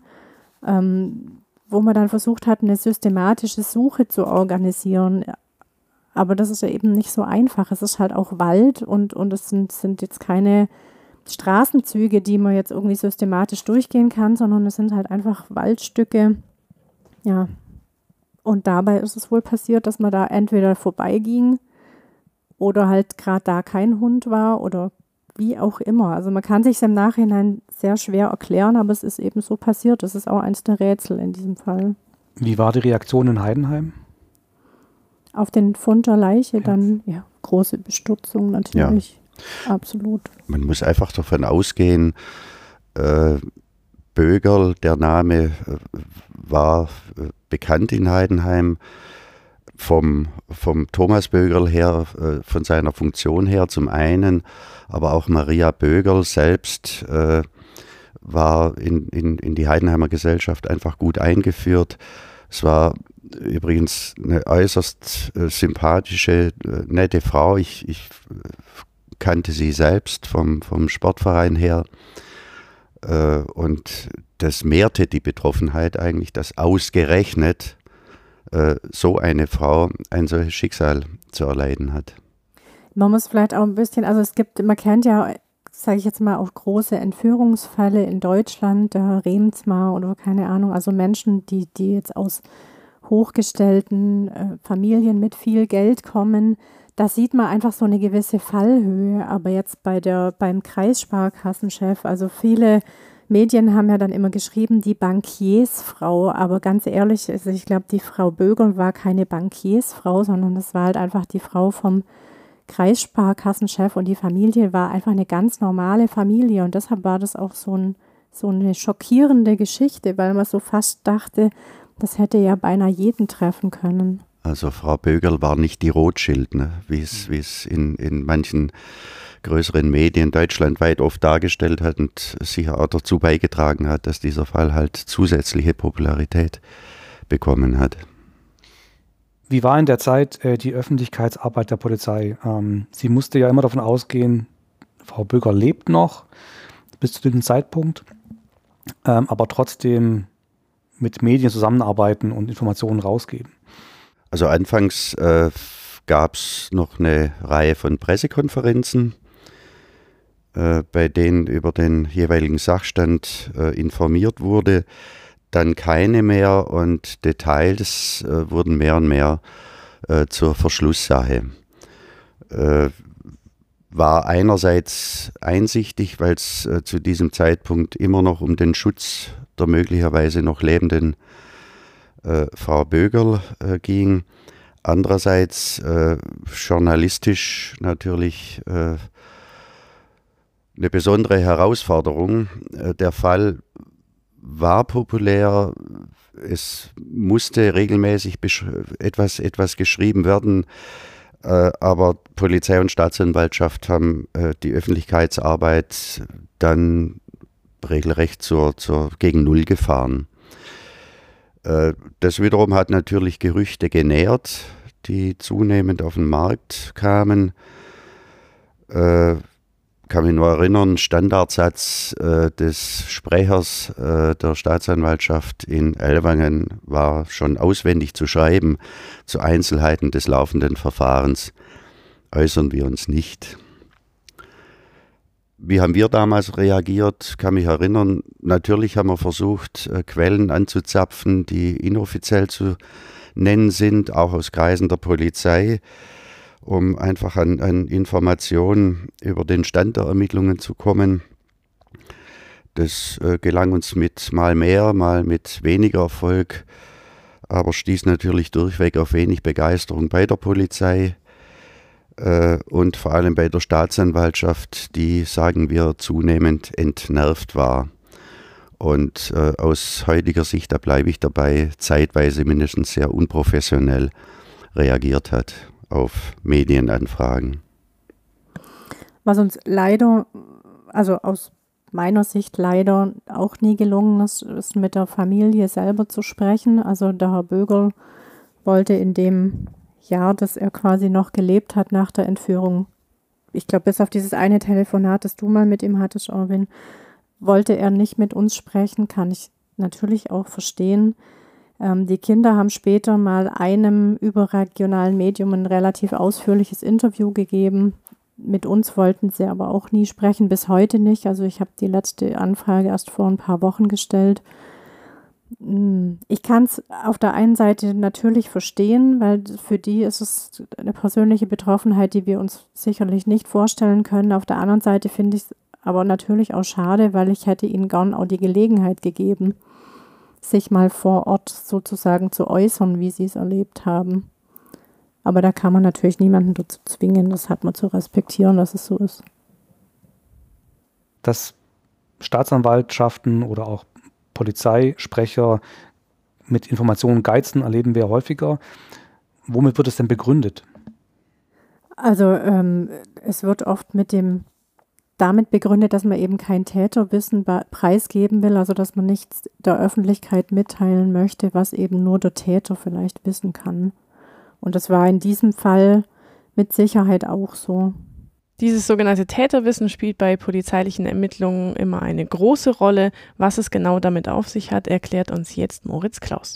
wo man dann versucht hat, eine systematische Suche zu organisieren. Aber das ist ja eben nicht so einfach. Es ist halt auch Wald und es sind jetzt keine Straßenzüge, die man jetzt irgendwie systematisch durchgehen kann, sondern es sind halt einfach Waldstücke. Ja. Und dabei ist es wohl passiert, dass man da entweder vorbeiging oder halt gerade da kein Hund war oder wie auch immer. Also man kann sich es im Nachhinein sehr schwer erklären, aber es ist eben so passiert. Das ist auch eins der Rätsel in diesem Fall. Wie war die Reaktion in Heidenheim? Auf den Fund der Leiche dann, ja, große Bestürzung natürlich, ja. Absolut. Man muss einfach davon ausgehen, Bögerl, der Name war bekannt in Heidenheim, vom Thomas Bögerl her, von seiner Funktion her zum einen, aber auch Maria Bögerl selbst war in die Heidenheimer Gesellschaft einfach gut eingeführt. Es war übrigens eine äußerst sympathische, nette Frau. Ich kannte sie selbst vom Sportverein her. Und das mehrte die Betroffenheit eigentlich, dass ausgerechnet so eine Frau ein solches Schicksal zu erleiden hat. Man muss vielleicht auch ein bisschen, also man kennt ja, sage ich jetzt mal, auch große Entführungsfälle in Deutschland, der Remsmar oder keine Ahnung, also Menschen, die jetzt aus hochgestellten Familien mit viel Geld kommen, da sieht man einfach so eine gewisse Fallhöhe. Aber jetzt beim Kreissparkassenchef, also viele Medien haben ja dann immer geschrieben, die Bankiersfrau, aber ganz ehrlich, also ich glaube, die Frau Bögerl war keine Bankiersfrau, sondern das war halt einfach die Frau vom Kreissparkassenchef und die Familie war einfach eine ganz normale Familie und deshalb war das auch so eine schockierende Geschichte, weil man so fast dachte, das hätte ja beinahe jeden treffen können. Also Frau Bögerl war nicht die Rothschild, ne? wie es in manchen größeren Medien deutschlandweit oft dargestellt hat und sicher auch dazu beigetragen hat, dass dieser Fall halt zusätzliche Popularität bekommen hat. Wie war in der Zeit die Öffentlichkeitsarbeit der Polizei? Sie musste ja immer davon ausgehen, Frau Bögerl lebt noch bis zu diesem Zeitpunkt, aber trotzdem mit Medien zusammenarbeiten und Informationen rausgeben. Also anfangs gab es noch eine Reihe von Pressekonferenzen, bei denen über den jeweiligen Sachstand informiert wurde. Dann keine mehr und Details wurden mehr und mehr zur Verschlusssache. War einerseits einsichtig, weil es zu diesem Zeitpunkt immer noch um den Schutz der möglicherweise noch lebenden Frau Bögerl ging. Andererseits journalistisch natürlich eine besondere Herausforderung. Der Fall war populär, es musste regelmäßig etwas geschrieben werden, aber Polizei und Staatsanwaltschaft haben die Öffentlichkeitsarbeit dann regelrecht gegen Null gefahren. Das wiederum hat natürlich Gerüchte genährt, die zunehmend auf den Markt kamen. Kann mich nur erinnern, Standardsatz des Sprechers der Staatsanwaltschaft in Ellwangen war schon auswendig zu schreiben. Zu Einzelheiten des laufenden Verfahrens äußern wir uns nicht. Wie haben wir damals reagiert? Kann mich erinnern, natürlich haben wir versucht, Quellen anzuzapfen, die inoffiziell zu nennen sind, auch aus Kreisen der Polizei, um einfach an Informationen über den Stand der Ermittlungen zu kommen. Das gelang uns mit mal mehr, mal mit weniger Erfolg, aber stieß natürlich durchweg auf wenig Begeisterung bei der Polizei und vor allem bei der Staatsanwaltschaft, die, sagen wir, zunehmend entnervt war. Und aus heutiger Sicht, da bleibe ich dabei, zeitweise mindestens sehr unprofessionell reagiert hat auf Medienanfragen. Was uns leider, also aus meiner Sicht leider auch nie gelungen ist, ist mit der Familie selber zu sprechen. Also der Herr Bögerl wollte in dem Jahr, dass er quasi noch gelebt hat nach der Entführung, ich glaube bis auf dieses eine Telefonat, das du mal mit ihm hattest, Erwin, wollte er nicht mit uns sprechen, kann ich natürlich auch verstehen. Die Kinder haben später mal einem überregionalen Medium ein relativ ausführliches Interview gegeben. Mit uns wollten sie aber auch nie sprechen, bis heute nicht. Also ich habe die letzte Anfrage erst vor ein paar Wochen gestellt. Ich kann es auf der einen Seite natürlich verstehen, weil für die ist es eine persönliche Betroffenheit, die wir uns sicherlich nicht vorstellen können. Auf der anderen Seite finde ich es aber natürlich auch schade, weil ich hätte ihnen gern auch die Gelegenheit gegeben, sich mal vor Ort sozusagen zu äußern, wie sie es erlebt haben. Aber da kann man natürlich niemanden dazu zwingen, das hat man zu respektieren, dass es so ist. Dass Staatsanwaltschaften oder auch Polizeisprecher mit Informationen geizen, erleben wir häufiger. Womit wird es denn begründet? Also es wird oft damit begründet, dass man eben kein Täterwissen preisgeben will, also dass man nichts der Öffentlichkeit mitteilen möchte, was eben nur der Täter vielleicht wissen kann. Und das war in diesem Fall mit Sicherheit auch so. Dieses sogenannte Täterwissen spielt bei polizeilichen Ermittlungen immer eine große Rolle. Was es genau damit auf sich hat, erklärt uns jetzt Moritz Klaus.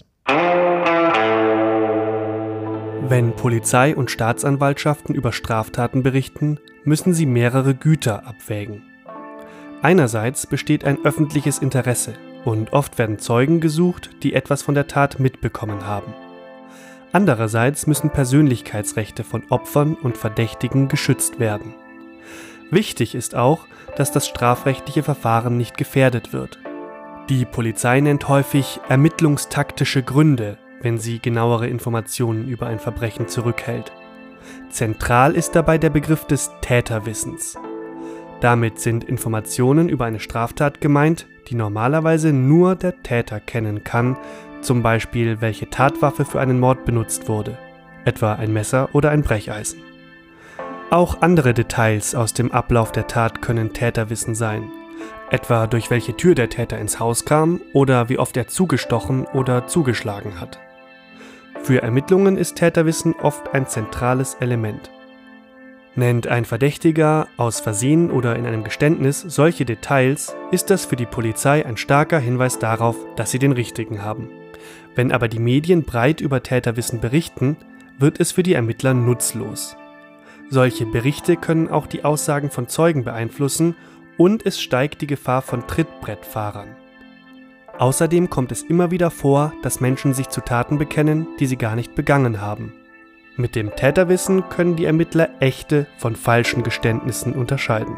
Wenn Polizei und Staatsanwaltschaften über Straftaten berichten, müssen sie mehrere Güter abwägen. Einerseits besteht ein öffentliches Interesse und oft werden Zeugen gesucht, die etwas von der Tat mitbekommen haben. Andererseits müssen Persönlichkeitsrechte von Opfern und Verdächtigen geschützt werden. Wichtig ist auch, dass das strafrechtliche Verfahren nicht gefährdet wird. Die Polizei nennt häufig ermittlungstaktische Gründe, wenn sie genauere Informationen über ein Verbrechen zurückhält. Zentral ist dabei der Begriff des Täterwissens. Damit sind Informationen über eine Straftat gemeint, die normalerweise nur der Täter kennen kann, zum Beispiel welche Tatwaffe für einen Mord benutzt wurde, etwa ein Messer oder ein Brecheisen. Auch andere Details aus dem Ablauf der Tat können Täterwissen sein, etwa durch welche Tür der Täter ins Haus kam oder wie oft er zugestochen oder zugeschlagen hat. Für Ermittlungen ist Täterwissen oft ein zentrales Element. Nennt ein Verdächtiger aus Versehen oder in einem Geständnis solche Details, ist das für die Polizei ein starker Hinweis darauf, dass sie den Richtigen haben. Wenn aber die Medien breit über Täterwissen berichten, wird es für die Ermittler nutzlos. Solche Berichte können auch die Aussagen von Zeugen beeinflussen und es steigt die Gefahr von Trittbrettfahrern. Außerdem kommt es immer wieder vor, dass Menschen sich zu Taten bekennen, die sie gar nicht begangen haben. Mit dem Täterwissen können die Ermittler echte von falschen Geständnissen unterscheiden.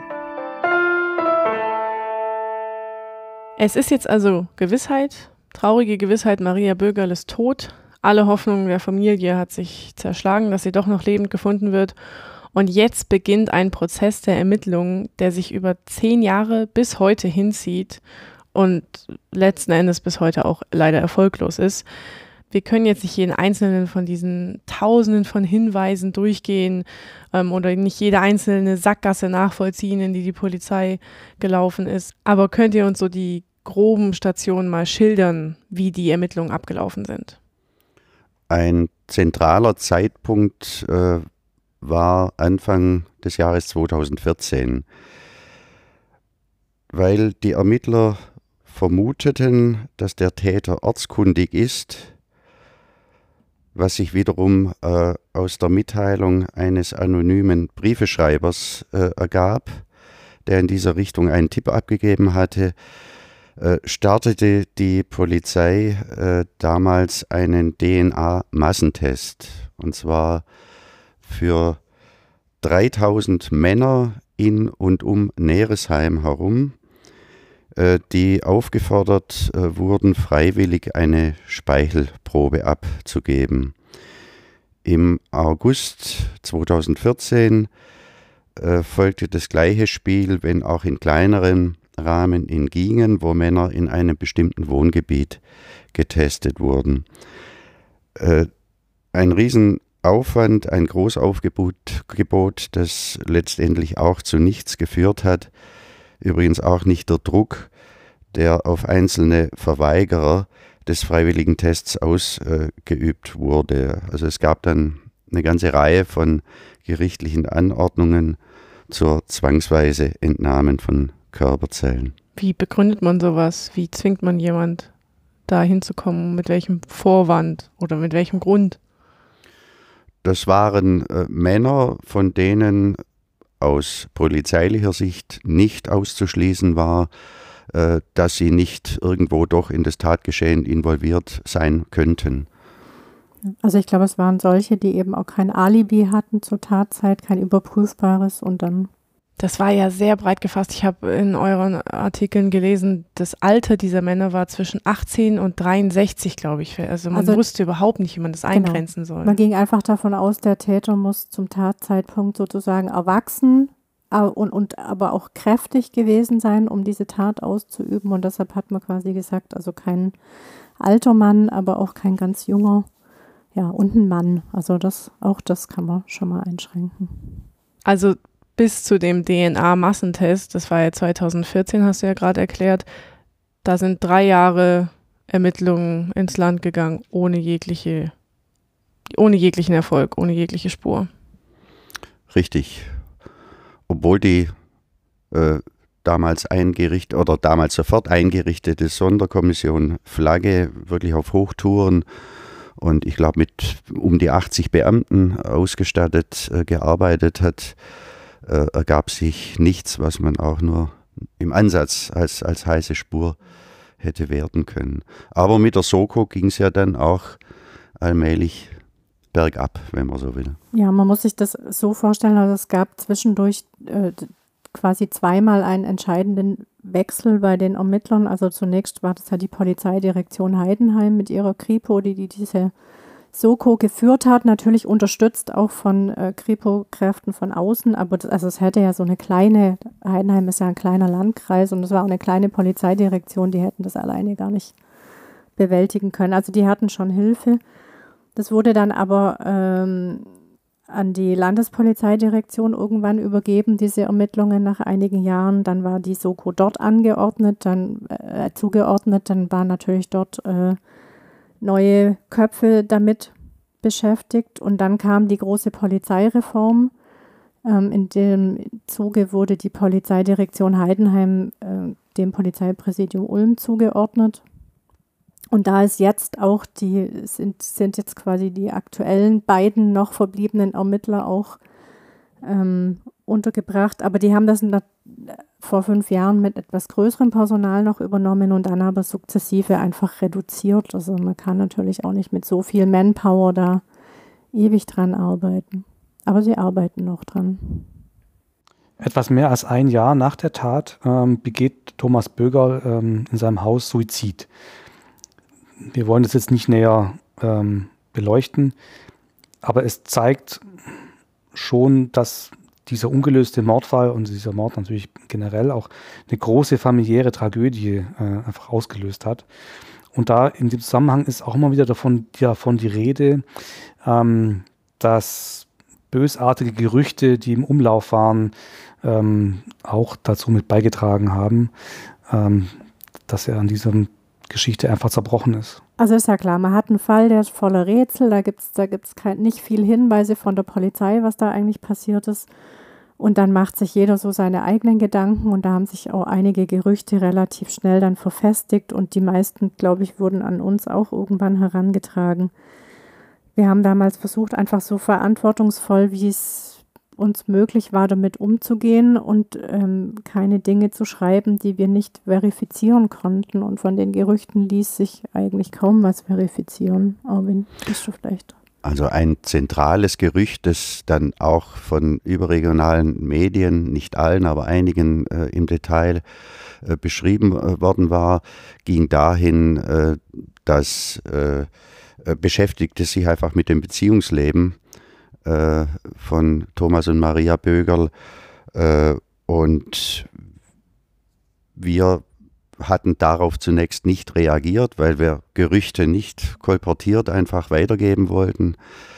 Es ist jetzt also Gewissheit, traurige Gewissheit, Maria Bögerl ist tot. Alle Hoffnung der Familie hat sich zerschlagen, dass sie doch noch lebend gefunden wird. Und jetzt beginnt ein Prozess der Ermittlungen, der sich über 10 Jahre bis heute hinzieht und letzten Endes bis heute auch leider erfolglos ist. Wir können jetzt nicht jeden einzelnen von diesen Tausenden von Hinweisen durchgehen oder nicht jede einzelne Sackgasse nachvollziehen, in die die Polizei gelaufen ist. Aber könnt ihr uns so die groben Stationen mal schildern, wie die Ermittlungen abgelaufen sind? Ein zentraler Zeitpunkt war Anfang des Jahres 2014, weil die Ermittler vermuteten, dass der Täter ortskundig ist, was sich wiederum aus der Mitteilung eines anonymen Briefeschreibers ergab, der in dieser Richtung einen Tipp abgegeben hatte, startete die Polizei damals einen DNA-Massentest. Und zwar für 3000 Männer in und um Neresheim herum, die aufgefordert wurden, freiwillig eine Speichelprobe abzugeben. Im August 2014 folgte das gleiche Spiel, wenn auch in kleinerem Rahmen in Giengen, wo Männer in einem bestimmten Wohngebiet getestet wurden. Ein Riesenaufwand, ein Großaufgebot, das letztendlich auch zu nichts geführt hat. Übrigens auch nicht der Druck, der auf einzelne Verweigerer des freiwilligen Tests ausgeübt wurde. Also es gab dann eine ganze Reihe von gerichtlichen Anordnungen zur zwangsweise Entnahmen von Körperzellen. Wie begründet man sowas? Wie zwingt man jemand, da hinzukommen? Mit welchem Vorwand oder mit welchem Grund? Das waren Männer, von denen aus polizeilicher Sicht nicht auszuschließen war, dass sie nicht irgendwo doch in das Tatgeschehen involviert sein könnten. Also ich glaube, es waren solche, die eben auch kein Alibi hatten zur Tatzeit, kein überprüfbares und dann... Das war ja sehr breit gefasst. Ich habe in euren Artikeln gelesen, das Alter dieser Männer war zwischen 18 und 63, glaube ich. Also man wusste überhaupt nicht, wie man das eingrenzen soll. Man ging einfach davon aus, der Täter muss zum Tatzeitpunkt sozusagen erwachsen und aber auch kräftig gewesen sein, um diese Tat auszuüben. Und deshalb hat man quasi gesagt, also kein alter Mann, aber auch kein ganz junger, ja, und ein Mann. Also das kann man schon mal einschränken. Also bis zu dem DNA-Massentest, das war ja 2014, hast du ja gerade erklärt, da sind 3 Jahre Ermittlungen ins Land gegangen, ohne jeglichen Erfolg, ohne jegliche Spur. Richtig. Obwohl die damals sofort eingerichtete Sonderkommission Flagge wirklich auf Hochtouren und ich glaube mit um die 80 Beamten ausgestattet gearbeitet hat, ergab sich nichts, was man auch nur im Ansatz als heiße Spur hätte werden können. Aber mit der Soko ging es ja dann auch allmählich bergab, wenn man so will. Ja, man muss sich das so vorstellen, also es gab zwischendurch quasi zweimal einen entscheidenden Wechsel bei den Ermittlern. Also zunächst war das ja die Polizeidirektion Heidenheim mit ihrer Kripo, die diese Soko geführt hat, natürlich unterstützt auch von Kripo-Kräften von außen, aber es hätte ja so eine kleine, Heidenheim ist ja ein kleiner Landkreis und es war auch eine kleine Polizeidirektion, die hätten das alleine gar nicht bewältigen können. Also die hatten schon Hilfe. Das wurde dann aber an die Landespolizeidirektion irgendwann übergeben, diese Ermittlungen nach einigen Jahren. Dann war die Soko dort zugeordnet, dann waren natürlich dort neue Köpfe damit beschäftigt und dann kam die große Polizeireform. In dem Zuge wurde die Polizeidirektion Heidenheim dem Polizeipräsidium Ulm zugeordnet. Und da ist jetzt auch sind jetzt quasi die aktuellen beiden noch verbliebenen Ermittler auch untergebracht. Aber die haben das vor 5 Jahren mit etwas größerem Personal noch übernommen und dann aber sukzessive einfach reduziert. Also man kann natürlich auch nicht mit so viel Manpower da ewig dran arbeiten. Aber sie arbeiten noch dran. Etwas mehr als ein Jahr nach der Tat begeht Thomas Bögerl in seinem Haus Suizid. Wir wollen das jetzt nicht näher beleuchten, aber es zeigt schon, dass dieser ungelöste Mordfall und dieser Mord natürlich generell auch eine große familiäre Tragödie einfach ausgelöst hat. Und da in dem Zusammenhang ist auch immer wieder davon die Rede, dass bösartige Gerüchte, die im Umlauf waren, auch dazu mit beigetragen haben, dass er an dieser Geschichte einfach zerbrochen ist. Also ist ja klar, man hat einen Fall, der ist voller Rätsel, da gibt's nicht viel Hinweise von der Polizei, was da eigentlich passiert ist. Und dann macht sich jeder so seine eigenen Gedanken und da haben sich auch einige Gerüchte relativ schnell dann verfestigt und die meisten, glaube ich, wurden an uns auch irgendwann herangetragen. Wir haben damals versucht, einfach so verantwortungsvoll, wie es uns möglich war, damit umzugehen und keine Dinge zu schreiben, die wir nicht verifizieren konnten. Und von den Gerüchten ließ sich eigentlich kaum was verifizieren. Armin, bist du vielleicht? Also ein zentrales Gerücht, das dann auch von überregionalen Medien, nicht allen, aber einigen im Detail beschrieben worden war, ging dahin, dass Beschäftigte sich einfach mit dem Beziehungsleben von Thomas und Maria Bögerl und wir hatten darauf zunächst nicht reagiert, weil wir Gerüchte nicht kolportiert einfach weitergeben wollten.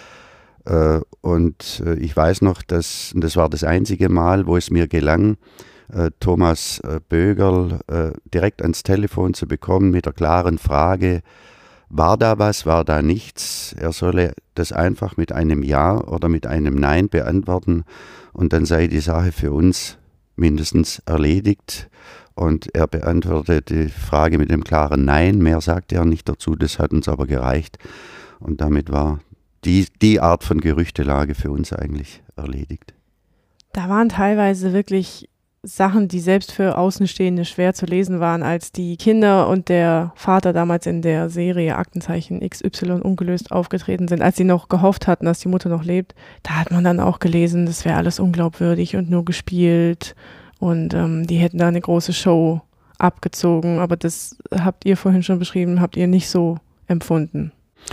Und ich weiß noch, das war das einzige Mal, wo es mir gelang, Thomas Bögerl direkt ans Telefon zu bekommen mit der klaren Frage, war da was, war da nichts? Er solle das einfach mit einem Ja oder mit einem Nein beantworten und dann sei die Sache für uns mindestens erledigt. Und er beantwortete die Frage mit dem klaren Nein. Mehr sagte er nicht dazu, das hat uns aber gereicht. Und damit war die Art von Gerüchtelage für uns eigentlich erledigt. Da waren teilweise wirklich Sachen, die selbst für Außenstehende schwer zu lesen waren, als die Kinder und der Vater damals in der Serie Aktenzeichen XY ungelöst aufgetreten sind, als sie noch gehofft hatten, dass die Mutter noch lebt. Da hat man dann auch gelesen, das wäre alles unglaubwürdig und nur gespielt. Und die hätten da eine große Show abgezogen. Aber das habt ihr vorhin schon beschrieben, habt ihr nicht so empfunden?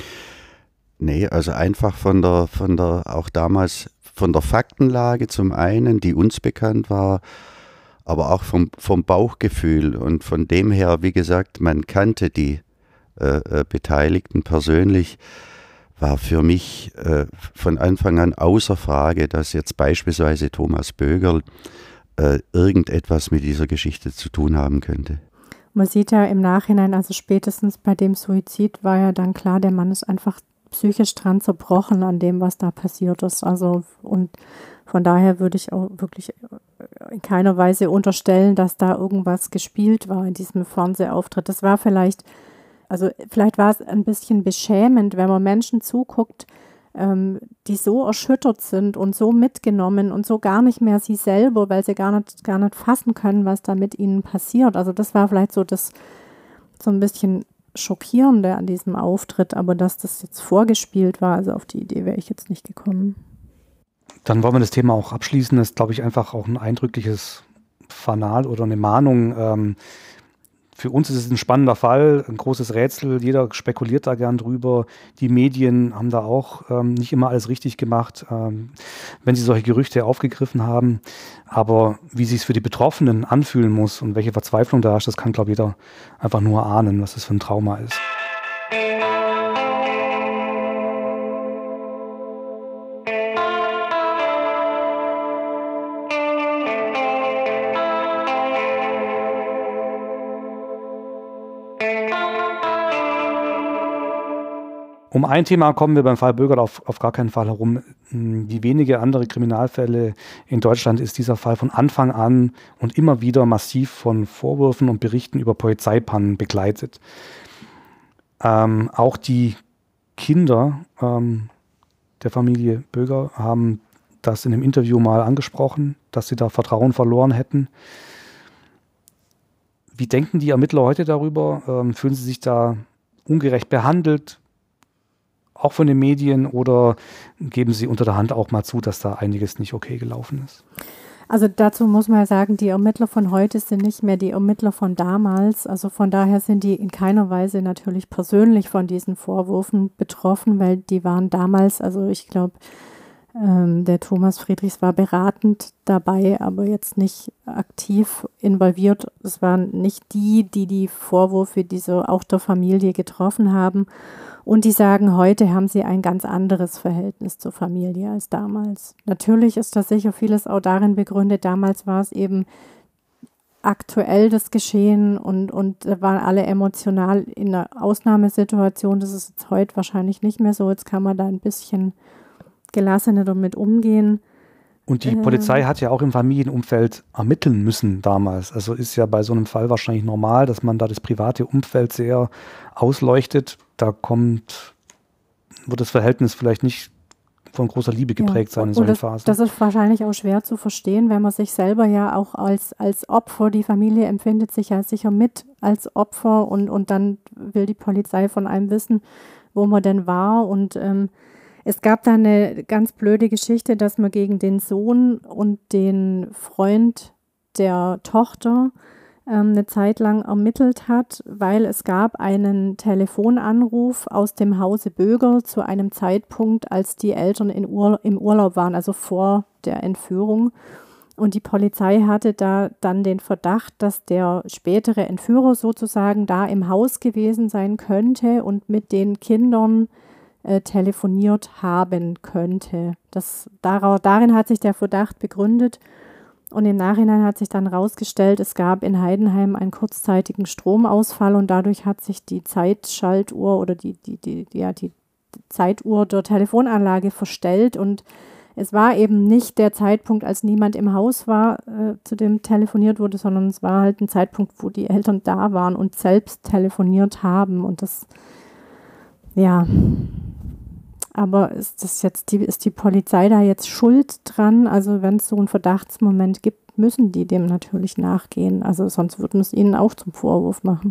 Nee, also einfach auch damals von der Faktenlage zum einen, die uns bekannt war, aber auch vom Bauchgefühl. Und von dem her, wie gesagt, man kannte die Beteiligten persönlich, war für mich von Anfang an außer Frage, dass jetzt beispielsweise Thomas Bögerl irgendetwas mit dieser Geschichte zu tun haben könnte. Man sieht ja im Nachhinein, also spätestens bei dem Suizid war ja dann klar, der Mann ist einfach psychisch dran zerbrochen an dem, was da passiert ist. Also und von daher würde ich auch wirklich in keiner Weise unterstellen, dass da irgendwas gespielt war in diesem Fernsehauftritt. Das war vielleicht war es ein bisschen beschämend, wenn man Menschen zuguckt, die so erschüttert sind und so mitgenommen und so gar nicht mehr sie selber, weil sie gar nicht fassen können, was da mit ihnen passiert. Also das war vielleicht so ein bisschen Schockierende an diesem Auftritt, aber dass das jetzt vorgespielt war, also auf die Idee wäre ich jetzt nicht gekommen. Dann wollen wir das Thema auch abschließen. Das ist, glaube ich, einfach auch ein eindrückliches Fanal oder eine Mahnung für uns ist es ein spannender Fall, ein großes Rätsel. Jeder spekuliert da gern drüber. Die Medien haben da auch nicht immer alles richtig gemacht, wenn sie solche Gerüchte aufgegriffen haben. Aber wie sich es für die Betroffenen anfühlen muss und welche Verzweiflung da herrscht, das kann, glaube ich, jeder einfach nur ahnen, was das für ein Trauma ist. Um ein Thema kommen wir beim Fall Bögerl auf gar keinen Fall herum. Wie wenige andere Kriminalfälle in Deutschland ist dieser Fall von Anfang an und immer wieder massiv von Vorwürfen und Berichten über Polizeipannen begleitet. Auch die Kinder der Familie Bögerl haben das in einem Interview mal angesprochen, dass sie da Vertrauen verloren hätten. Wie denken die Ermittler heute darüber? Fühlen sie sich da ungerecht behandelt? Auch von den Medien, oder geben Sie unter der Hand auch mal zu, dass da einiges nicht okay gelaufen ist? Also dazu muss man ja sagen, die Ermittler von heute sind nicht mehr die Ermittler von damals. Also von daher sind die in keiner Weise natürlich persönlich von diesen Vorwürfen betroffen, weil die waren damals, also ich glaube, der Thomas Friedrichs war beratend dabei, aber jetzt nicht aktiv involviert. Es waren nicht die Vorwürfe dieser auch der Familie getroffen haben. Und die sagen, heute haben sie ein ganz anderes Verhältnis zur Familie als damals. Natürlich ist da sicher vieles auch darin begründet. Damals war es eben aktuell das Geschehen und waren alle emotional in einer Ausnahmesituation. Das ist jetzt heute wahrscheinlich nicht mehr so. Jetzt kann man da ein bisschen gelassener damit umgehen. Und die Polizei hat ja auch im Familienumfeld ermitteln müssen damals. Also ist ja bei so einem Fall wahrscheinlich normal, dass man da das private Umfeld sehr ausleuchtet. Da wird das Verhältnis vielleicht nicht von großer Liebe geprägt sein in solchen Phasen. Das ist wahrscheinlich auch schwer zu verstehen, wenn man sich selber ja auch als Opfer, die Familie empfindet sich ja sicher mit als Opfer und dann will die Polizei von einem wissen, wo man denn war. Und es gab da eine ganz blöde Geschichte, dass man gegen den Sohn und den Freund der Tochter eine Zeit lang ermittelt hat, weil es gab einen Telefonanruf aus dem Hause Bögerl zu einem Zeitpunkt, als die Eltern im Urlaub waren, also vor der Entführung. Und die Polizei hatte da dann den Verdacht, dass der spätere Entführer sozusagen da im Haus gewesen sein könnte und mit den Kindern telefoniert haben könnte. Darin hat sich der Verdacht begründet. Und im Nachhinein hat sich dann herausgestellt, es gab in Heidenheim einen kurzzeitigen Stromausfall und dadurch hat sich die Zeitschaltuhr oder die Zeituhr der Telefonanlage verstellt und es war eben nicht der Zeitpunkt, als niemand im Haus war, zu dem telefoniert wurde, sondern es war halt ein Zeitpunkt, wo die Eltern da waren und selbst telefoniert haben und das, ja... Aber ist die Polizei da jetzt schuld dran? Also wenn es so einen Verdachtsmoment gibt, müssen die dem natürlich nachgehen. Also sonst würden es ihnen auch zum Vorwurf machen.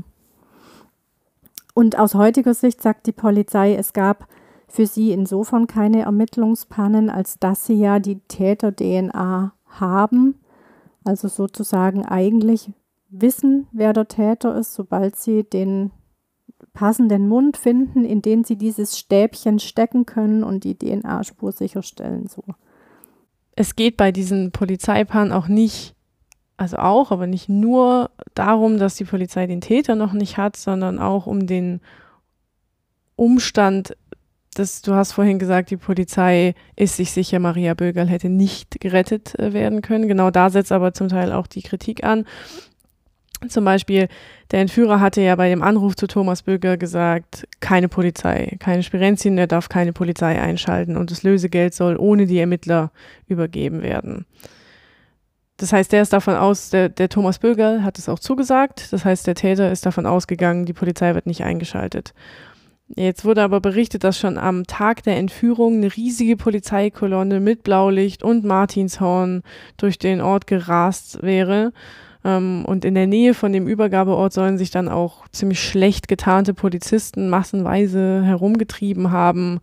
Und aus heutiger Sicht sagt die Polizei, es gab für sie insofern keine Ermittlungspannen, als dass sie ja die Täter-DNA haben. Also sozusagen eigentlich wissen, wer der Täter ist, sobald sie den passenden Mund finden, in den sie dieses Stäbchen stecken können und die DNA-Spur sicherstellen. So. Es geht bei diesen Polizeipannen auch nicht, aber nicht nur darum, dass die Polizei den Täter noch nicht hat, sondern auch um den Umstand, dass du hast vorhin gesagt, die Polizei ist sich sicher, Maria Bögerl hätte nicht gerettet werden können. Genau da setzt aber zum Teil auch die Kritik an. Zum Beispiel, der Entführer hatte ja bei dem Anruf zu Thomas Bögerl gesagt, keine Polizei, keine Spirenzien, er darf keine Polizei einschalten und das Lösegeld soll ohne die Ermittler übergeben werden. Das heißt, der ist davon aus, der Thomas Bögerl hat es auch zugesagt, das heißt, der Täter ist davon ausgegangen, die Polizei wird nicht eingeschaltet. Jetzt wurde aber berichtet, dass schon am Tag der Entführung eine riesige Polizeikolonne mit Blaulicht und Martinshorn durch den Ort gerast wäre. Und in der Nähe von dem Übergabeort sollen sich dann auch ziemlich schlecht getarnte Polizisten massenweise herumgetrieben haben.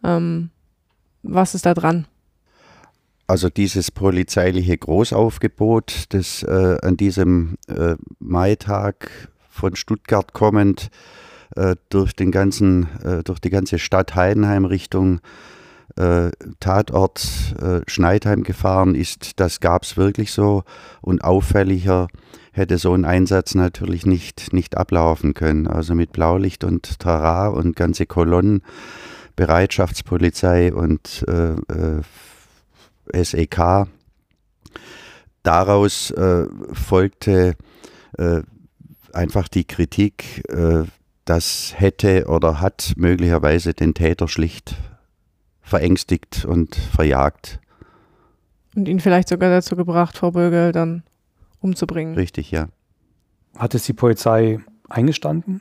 Was ist da dran? Also dieses polizeiliche Großaufgebot, das an diesem Maitag von Stuttgart kommend durch die ganze Stadt Heidenheim Richtung Tatort Schneidheim gefahren ist. Das gab es wirklich so, und auffälliger hätte so ein Einsatz natürlich nicht ablaufen können. Also mit Blaulicht und Trara und ganze Kolonnen, Bereitschaftspolizei und SEK. Daraus folgte einfach die Kritik, das hätte oder hat möglicherweise den Täter schlicht verängstigt und verjagt. Und ihn vielleicht sogar dazu gebracht, Frau Bögel dann umzubringen. Richtig, ja. Hat es die Polizei eingestanden?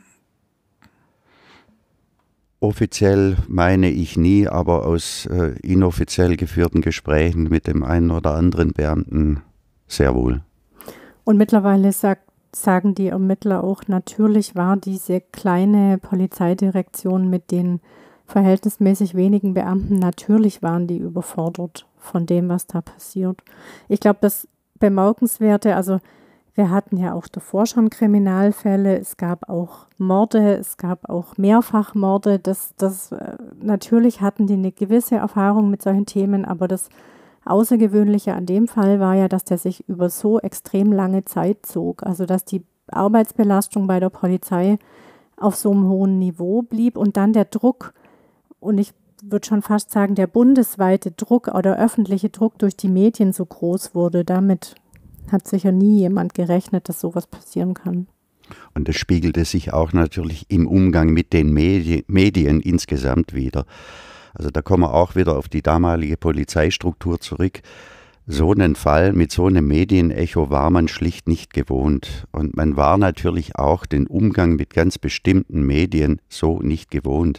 Offiziell meine ich nie, aber aus inoffiziell geführten Gesprächen mit dem einen oder anderen Beamten sehr wohl. Und mittlerweile sagen die Ermittler auch, natürlich war diese kleine Polizeidirektion mit den verhältnismäßig wenigen Beamten, natürlich waren die überfordert von dem, was da passiert. Ich glaube, das Bemerkenswerte, also wir hatten ja auch davor schon Kriminalfälle, es gab auch Morde, es gab auch Mehrfachmorde, natürlich hatten die eine gewisse Erfahrung mit solchen Themen, aber das Außergewöhnliche an dem Fall war ja, dass der sich über so extrem lange Zeit zog, also dass die Arbeitsbelastung bei der Polizei auf so einem hohen Niveau blieb und dann der Druck, und ich würde schon fast sagen, der bundesweite Druck oder öffentliche Druck durch die Medien so groß wurde. Damit hat sicher nie jemand gerechnet, dass sowas passieren kann. Und das spiegelte sich auch natürlich im Umgang mit den Medien insgesamt wieder. Also da kommen wir auch wieder auf die damalige Polizeistruktur zurück. So einen Fall mit so einem Medienecho war man schlicht nicht gewohnt. Und man war natürlich auch den Umgang mit ganz bestimmten Medien so nicht gewohnt.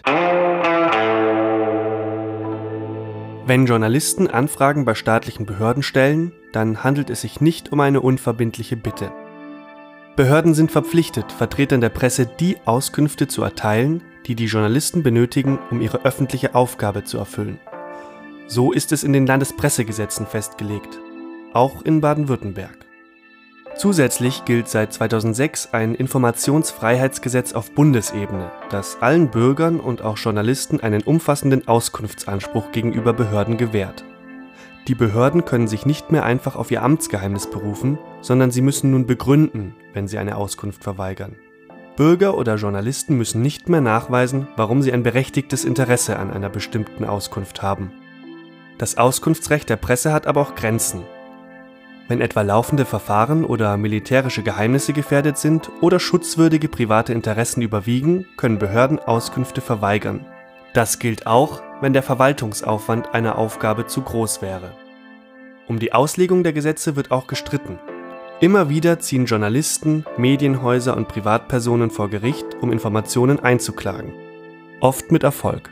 Wenn Journalisten Anfragen bei staatlichen Behörden stellen, dann handelt es sich nicht um eine unverbindliche Bitte. Behörden sind verpflichtet, Vertretern der Presse die Auskünfte zu erteilen, die die Journalisten benötigen, um ihre öffentliche Aufgabe zu erfüllen. So ist es in den Landespressegesetzen festgelegt, auch in Baden-Württemberg. Zusätzlich gilt seit 2006 ein Informationsfreiheitsgesetz auf Bundesebene, das allen Bürgern und auch Journalisten einen umfassenden Auskunftsanspruch gegenüber Behörden gewährt. Die Behörden können sich nicht mehr einfach auf ihr Amtsgeheimnis berufen, sondern sie müssen nun begründen, wenn sie eine Auskunft verweigern. Bürger oder Journalisten müssen nicht mehr nachweisen, warum sie ein berechtigtes Interesse an einer bestimmten Auskunft haben. Das Auskunftsrecht der Presse hat aber auch Grenzen. Wenn etwa laufende Verfahren oder militärische Geheimnisse gefährdet sind oder schutzwürdige private Interessen überwiegen, können Behörden Auskünfte verweigern. Das gilt auch, wenn der Verwaltungsaufwand einer Aufgabe zu groß wäre. Um die Auslegung der Gesetze wird auch gestritten. Immer wieder ziehen Journalisten, Medienhäuser und Privatpersonen vor Gericht, um Informationen einzuklagen. Oft mit Erfolg.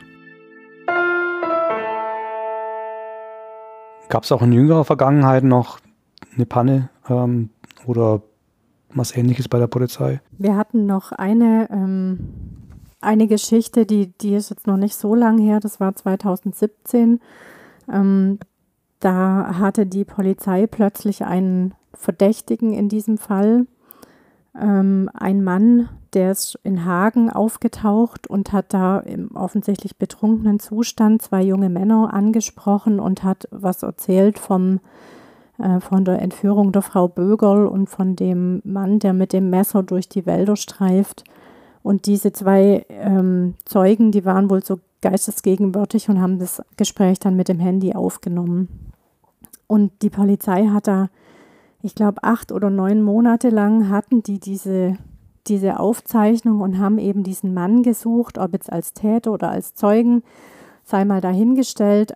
Gab es auch in jüngerer Vergangenheit noch eine Panne oder was Ähnliches bei der Polizei? Wir hatten noch eine Geschichte, die ist jetzt noch nicht so lang her, das war 2017. Da hatte die Polizei plötzlich einen Verdächtigen in diesem Fall. Ein Mann, der ist in Hagen aufgetaucht und hat da im offensichtlich betrunkenen Zustand 2 junge Männer angesprochen und hat was erzählt von der Entführung der Frau Bögerl und von dem Mann, der mit dem Messer durch die Wälder streift. Und diese 2 Zeugen, die waren wohl so geistesgegenwärtig und haben das Gespräch dann mit dem Handy aufgenommen. Und die Polizei hat da, ich glaube 8 oder 9 Monate lang hatten die diese Aufzeichnung und haben eben diesen Mann gesucht, ob jetzt als Täter oder als Zeugen, sei mal dahingestellt.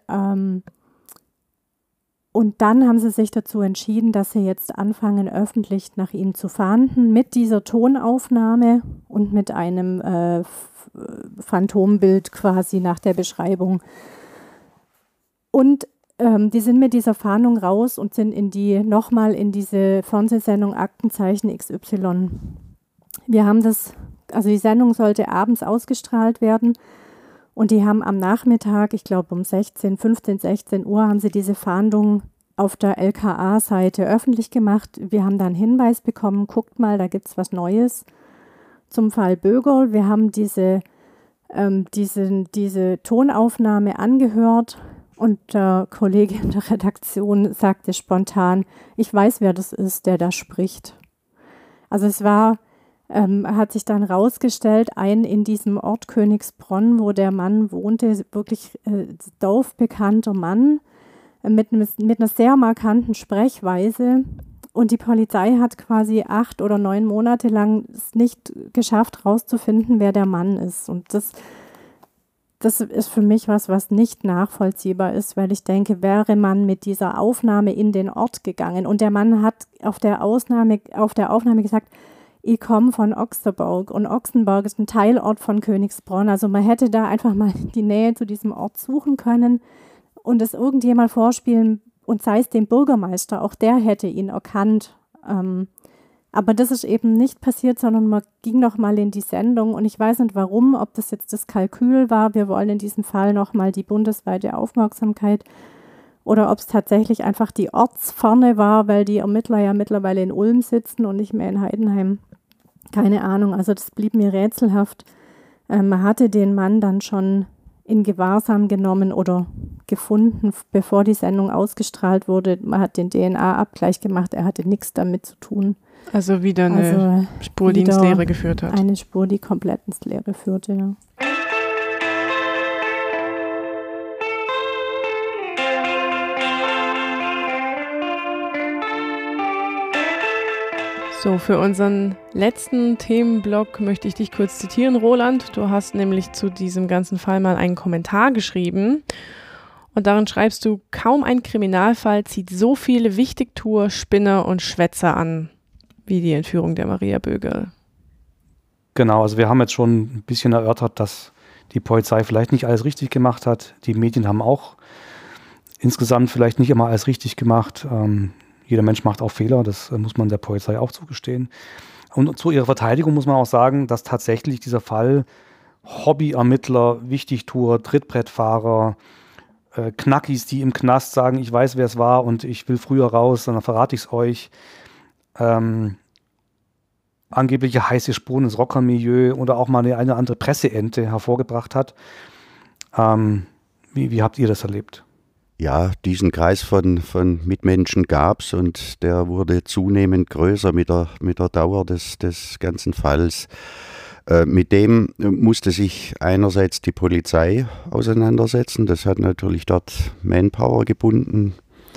Und dann haben sie sich dazu entschieden, dass sie jetzt anfangen, öffentlich nach ihm zu fahnden, mit dieser Tonaufnahme und mit einem Phantombild quasi nach der Beschreibung. Und die sind mit dieser Fahndung raus und sind nochmal in diese Fernsehsendung Aktenzeichen XY. Wir haben die Sendung sollte abends ausgestrahlt werden. Und die haben am Nachmittag, ich glaube um 15, 16 Uhr, haben sie diese Fahndung auf der LKA-Seite öffentlich gemacht. Wir haben da einen Hinweis bekommen, guckt mal, da gibt es was Neues. zum Fall Bögerl. Wir haben diese Tonaufnahme angehört und der Kollege in der Redaktion sagte spontan, ich weiß, wer das ist, der da spricht. Also es war, hat sich dann rausgestellt, ein in diesem Ort Königsbronn, wo der Mann wohnte, wirklich dorfbekannter Mann mit einer sehr markanten Sprechweise. Und die Polizei hat quasi 8 oder 9 Monate lang es nicht geschafft, rauszufinden, wer der Mann ist. Und das ist für mich was nicht nachvollziehbar ist, weil ich denke, wäre man mit dieser Aufnahme in den Ort gegangen und der Mann hat auf der Aufnahme gesagt, ich komme von Ochsenburg und Ochsenburg ist ein Teilort von Königsbronn. Also man hätte da einfach mal die Nähe zu diesem Ort suchen können und es irgendjemand vorspielen und sei es dem Bürgermeister, auch der hätte ihn erkannt. Aber das ist eben nicht passiert, sondern man ging noch mal in die Sendung und ich weiß nicht warum, ob das jetzt das Kalkül war, wir wollen in diesem Fall noch mal die bundesweite Aufmerksamkeit oder ob es tatsächlich einfach die Ortsferne war, weil die Ermittler ja mittlerweile in Ulm sitzen und nicht mehr in Heidenheim. Keine Ahnung, also das blieb mir rätselhaft. Man hatte den Mann dann schon in Gewahrsam genommen oder gefunden, bevor die Sendung ausgestrahlt wurde. Man hat den DNA-Abgleich gemacht, er hatte nichts damit zu tun. Also wieder eine Spur, die ins Leere geführt hat. Eine Spur, die komplett ins Leere führte, ja. So, für unseren letzten Themenblock möchte ich dich kurz zitieren, Roland. Du hast nämlich zu diesem ganzen Fall mal einen Kommentar geschrieben. Und darin schreibst du, kaum ein Kriminalfall zieht so viele Wichtigtuer, Spinner und Schwätzer an, wie die Entführung der Maria Bögerl. Genau, also wir haben jetzt schon ein bisschen erörtert, dass die Polizei vielleicht nicht alles richtig gemacht hat. Die Medien haben auch insgesamt vielleicht nicht immer alles richtig gemacht. Jeder Mensch macht auch Fehler, das muss man der Polizei auch zugestehen. Und zu ihrer Verteidigung muss man auch sagen, dass tatsächlich dieser Fall Hobbyermittler, Wichtigtuer, Trittbrettfahrer, Knackis, die im Knast sagen, ich weiß, wer es war und ich will früher raus, dann verrate ich es euch. Angebliche heiße Spuren ins Rockermilieu oder auch mal eine andere Presseente hervorgebracht hat. Wie habt ihr das erlebt? Ja, diesen Kreis von Mitmenschen gab es und der wurde zunehmend größer mit der Dauer des ganzen Falls. Mit dem musste sich einerseits die Polizei auseinandersetzen. Das hat natürlich dort Manpower gebunden.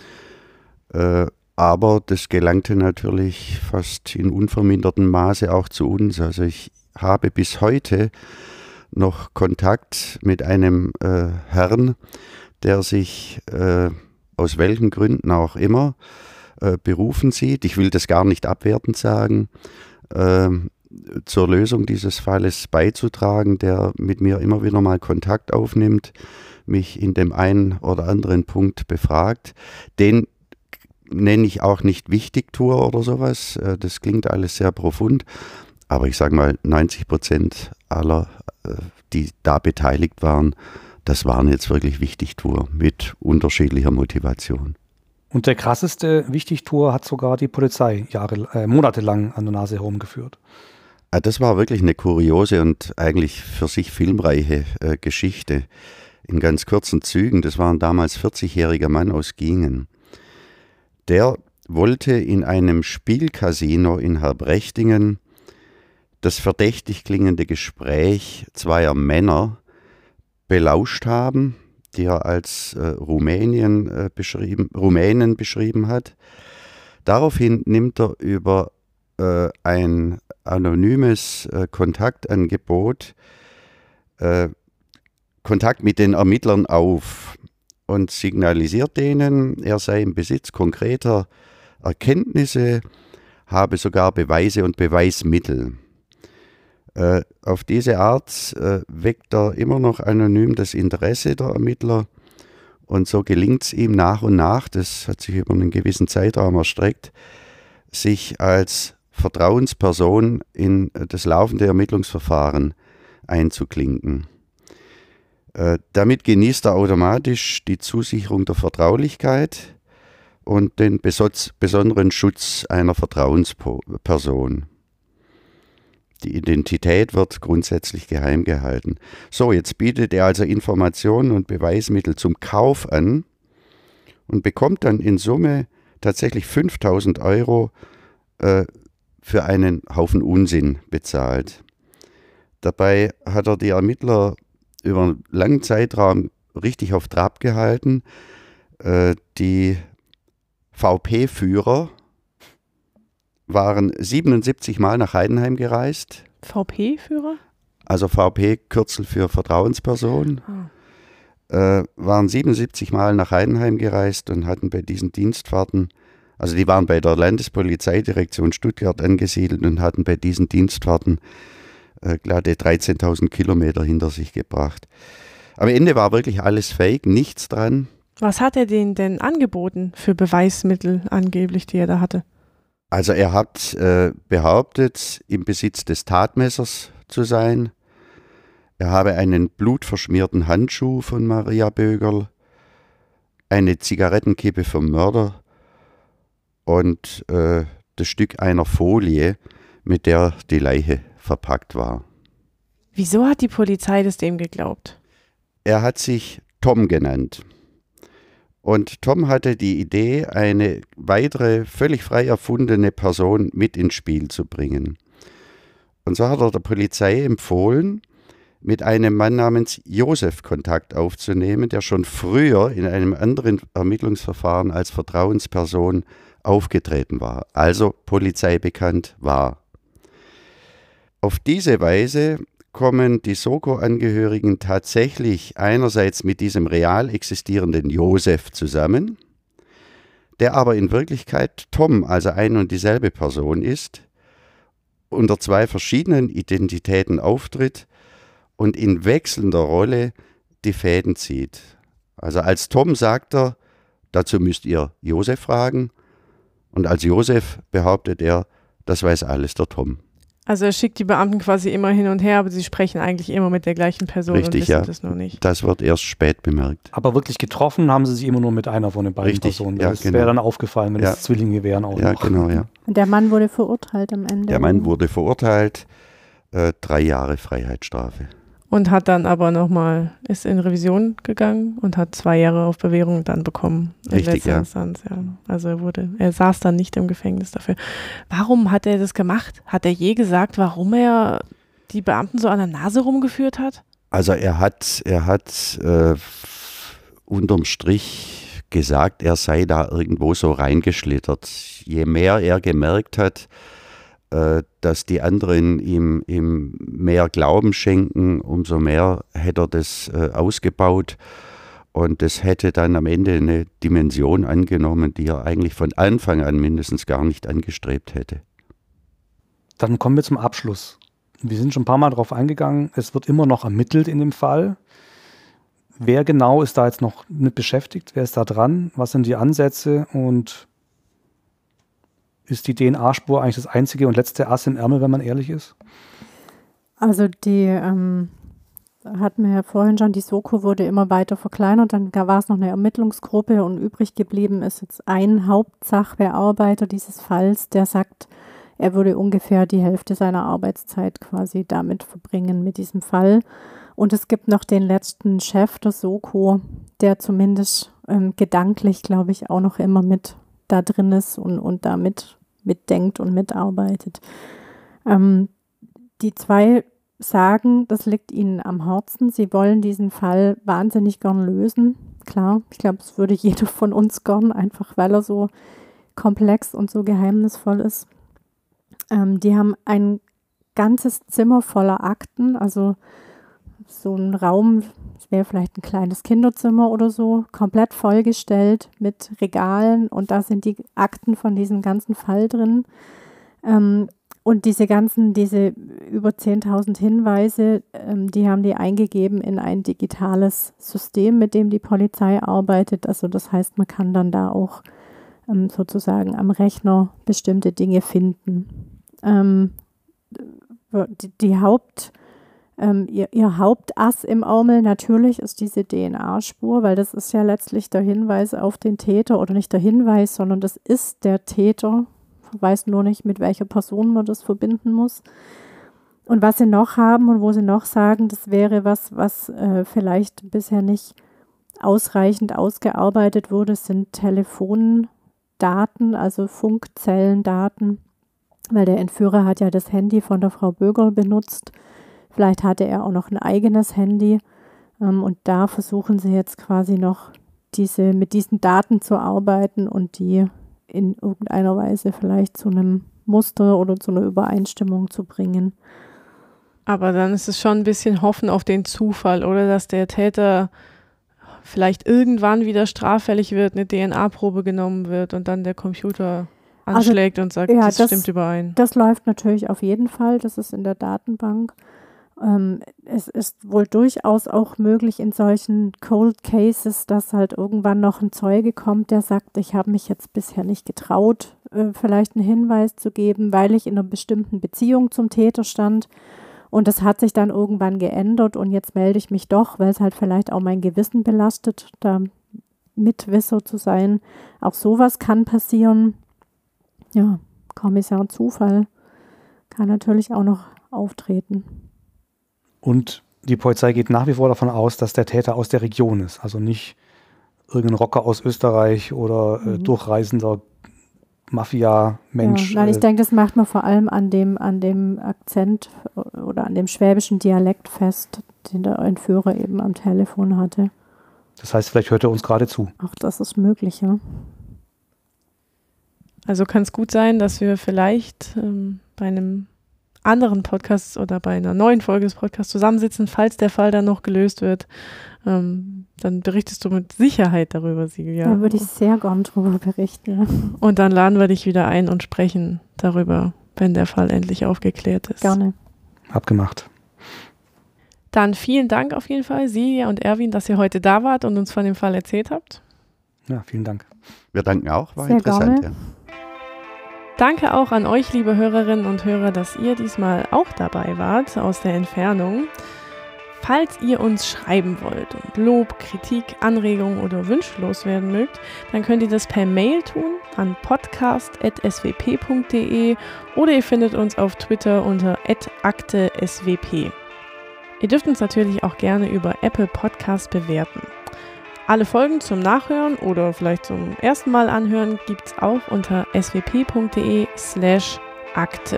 Aber das gelangte natürlich fast in unvermindertem Maße auch zu uns. Also ich habe bis heute noch Kontakt mit einem Herrn, der sich aus welchen Gründen auch immer berufen sieht. Ich will das gar nicht abwertend sagen, zur Lösung dieses Falles beizutragen, der mit mir immer wieder mal Kontakt aufnimmt, mich in dem einen oder anderen Punkt befragt. Den nenne ich auch nicht Wichtigtuer oder sowas, das klingt alles sehr profund, aber ich sage mal 90% aller, die da beteiligt waren, das waren jetzt wirklich Wichtigtuer mit unterschiedlicher Motivation. Und der krasseste Wichtigtuer hat sogar die Polizei monatelang an der Nase herumgeführt. Das war wirklich eine kuriose und eigentlich für sich filmreiche Geschichte. In ganz kurzen Zügen, das war ein damals 40-jähriger Mann aus Giengen. Der wollte in einem Spielcasino in Herbrechtingen das verdächtig klingende Gespräch zweier Männer belauscht haben, die er als Rumänen beschrieben hat. Daraufhin nimmt er über ein anonymes Kontaktangebot Kontakt mit den Ermittlern auf und signalisiert denen, er sei im Besitz konkreter Erkenntnisse, habe sogar Beweise und Beweismittel. Auf diese Art weckt er immer noch anonym das Interesse der Ermittler und so gelingt es ihm nach und nach, das hat sich über einen gewissen Zeitraum erstreckt, sich als Vertrauensperson in das laufende Ermittlungsverfahren einzuklinken. Damit genießt er automatisch die Zusicherung der Vertraulichkeit und den besonderen Schutz einer Vertrauensperson. Die Identität wird grundsätzlich geheim gehalten. So, jetzt bietet er also Informationen und Beweismittel zum Kauf an und bekommt dann in Summe tatsächlich 5.000 € für einen Haufen Unsinn bezahlt. Dabei hat er die Ermittler über einen langen Zeitraum richtig auf Trab gehalten. Die VP-Führer waren 77 Mal nach Heidenheim gereist. VP-Führer? Also VP, Kürzel für Vertrauensperson. Waren 77 Mal nach Heidenheim gereist und hatten bei diesen Dienstfahrten, also die waren bei der Landespolizeidirektion Stuttgart angesiedelt und hatten bei diesen Dienstfahrten glatte 13.000 Kilometer hinter sich gebracht. Am Ende war wirklich alles fake, nichts dran. Was hat er denen denn angeboten für Beweismittel angeblich, die er da hatte? Also er hat behauptet, im Besitz des Tatmessers zu sein. Er habe einen blutverschmierten Handschuh von Maria Bögerl, eine Zigarettenkippe vom Mörder und das Stück einer Folie, mit der die Leiche verpackt war. Wieso hat die Polizei das dem geglaubt? Er hat sich Tom genannt. Und Tom hatte die Idee, eine weitere, völlig frei erfundene Person mit ins Spiel zu bringen. Und so hat er der Polizei empfohlen, mit einem Mann namens Josef Kontakt aufzunehmen, der schon früher in einem anderen Ermittlungsverfahren als Vertrauensperson aufgetreten war, also polizeibekannt war. Auf diese Weise kommen die Soko-Angehörigen tatsächlich einerseits mit diesem real existierenden Josef zusammen, der aber in Wirklichkeit Tom, also ein und dieselbe Person ist, unter zwei verschiedenen Identitäten auftritt und in wechselnder Rolle die Fäden zieht. Also als Tom sagt er, dazu müsst ihr Josef fragen, und als Josef behauptet er, das weiß alles der Tom. Also er schickt die Beamten quasi immer hin und her, aber sie sprechen eigentlich immer mit der gleichen Person. Richtig, und wissen ja. das noch nicht. Das wird erst spät bemerkt. Aber wirklich getroffen haben sie sich immer nur mit einer von den beiden Richtig, Personen. ja, Das genau. wäre dann aufgefallen, wenn Ja. es Zwillinge wären auch Ja, noch. genau, ja. Und der Mann wurde verurteilt am Ende. Der Mann wurde verurteilt, 3 Jahre Freiheitsstrafe. Und hat dann aber nochmal, ist in Revision gegangen und hat 2 Jahre auf Bewährung dann bekommen. In Richtig, letzter ja. Instanz, ja. Also er saß dann nicht im Gefängnis dafür. Warum hat er das gemacht? Hat er je gesagt, warum er die Beamten so an der Nase rumgeführt hat? Also er hat unterm Strich gesagt, er sei da irgendwo so reingeschlittert. Je mehr er gemerkt hat, dass die anderen ihm mehr Glauben schenken, umso mehr hätte er das ausgebaut. Und das hätte dann am Ende eine Dimension angenommen, die er eigentlich von Anfang an mindestens gar nicht angestrebt hätte. Dann kommen wir zum Abschluss. Wir sind schon ein paar Mal darauf eingegangen, es wird immer noch ermittelt in dem Fall. Wer genau ist da jetzt noch mit beschäftigt? Wer ist da dran? Was sind die Ansätze? Und ist die DNA-Spur eigentlich das einzige und letzte Ass im Ärmel, wenn man ehrlich ist? Also die hatten wir ja vorhin schon, die Soko wurde immer weiter verkleinert, dann war es noch eine Ermittlungsgruppe und übrig geblieben ist jetzt ein Hauptsachbearbeiter dieses Falls, der sagt, er würde ungefähr die Hälfte seiner Arbeitszeit quasi damit verbringen mit diesem Fall. Und es gibt noch den letzten Chef der Soko, der zumindest gedanklich, glaube ich, auch noch immer mit da drin ist und da mitdenkt und mitarbeitet. Die zwei sagen, das liegt ihnen am Herzen. Sie wollen diesen Fall wahnsinnig gern lösen. Klar, ich glaube, das würde jeder von uns gern, einfach weil er so komplex und so geheimnisvoll ist. Die haben ein ganzes Zimmer voller Akten, also so ein Raum, das wäre vielleicht ein kleines Kinderzimmer oder so, komplett vollgestellt mit Regalen und da sind die Akten von diesem ganzen Fall drin. Und diese über 10.000 Hinweise, die haben die eingegeben in ein digitales System, mit dem die Polizei arbeitet. Also das heißt, man kann dann da auch sozusagen am Rechner bestimmte Dinge finden. Ihr Hauptass im Ärmel natürlich ist diese DNA-Spur, weil das ist ja letztlich der Hinweis auf den Täter oder nicht der Hinweis, sondern das ist der Täter. Ich weiß nur nicht, mit welcher Person man das verbinden muss. Und was sie noch haben und wo sie noch sagen, das wäre was vielleicht bisher nicht ausreichend ausgearbeitet wurde, sind Telefondaten, also Funkzellendaten, weil der Entführer hat ja das Handy von der Frau Bögerl benutzt. Vielleicht hatte er auch noch ein eigenes Handy und da versuchen sie jetzt quasi noch mit diesen Daten zu arbeiten und die in irgendeiner Weise vielleicht zu einem Muster oder zu einer Übereinstimmung zu bringen. Aber dann ist es schon ein bisschen Hoffen auf den Zufall, oder dass der Täter vielleicht irgendwann wieder straffällig wird, eine DNA-Probe genommen wird und dann der Computer anschlägt und sagt, ja, das stimmt überein. Das läuft natürlich auf jeden Fall, das ist in der Datenbank. Es ist wohl durchaus auch möglich in solchen Cold Cases, dass halt irgendwann noch ein Zeuge kommt, der sagt, ich habe mich jetzt bisher nicht getraut, vielleicht einen Hinweis zu geben, weil ich in einer bestimmten Beziehung zum Täter stand. Und das hat sich dann irgendwann geändert und jetzt melde ich mich doch, weil es halt vielleicht auch mein Gewissen belastet, da Mitwisser zu sein. Auch sowas kann passieren. Ja, Kommissar Zufall kann natürlich auch noch auftreten. Und die Polizei geht nach wie vor davon aus, dass der Täter aus der Region ist. Also nicht irgendein Rocker aus Österreich oder durchreisender Mafia-Mensch. Ja, nein, ich denke, das macht man vor allem an dem Akzent oder an dem schwäbischen Dialekt fest, den der Entführer eben am Telefon hatte. Das heißt, vielleicht hört er uns gerade zu. Auch das ist möglich, ja. Also kann es gut sein, dass wir vielleicht bei einem anderen Podcast oder bei einer neuen Folge des Podcasts zusammensitzen, falls der Fall dann noch gelöst wird. Dann berichtest du mit Sicherheit darüber, Silvia. Da würde ich sehr gern drüber berichten. Ja. Und dann laden wir dich wieder ein und sprechen darüber, wenn der Fall endlich aufgeklärt ist. Gerne. Abgemacht. Dann vielen Dank auf jeden Fall, Silvia und Erwin, dass ihr heute da wart und uns von dem Fall erzählt habt. Ja, vielen Dank. Wir danken auch, war sehr interessant. Gerne. Ja. Danke auch an euch, liebe Hörerinnen und Hörer, dass ihr diesmal auch dabei wart aus der Entfernung. Falls ihr uns schreiben wollt und Lob, Kritik, Anregungen oder Wünsche loswerden mögt, dann könnt ihr das per Mail tun an podcast@swp.de oder ihr findet uns auf Twitter unter @akte_swp. Ihr dürft uns natürlich auch gerne über Apple Podcast bewerten. Alle Folgen zum Nachhören oder vielleicht zum ersten Mal anhören gibt es auch unter swp.de/akte.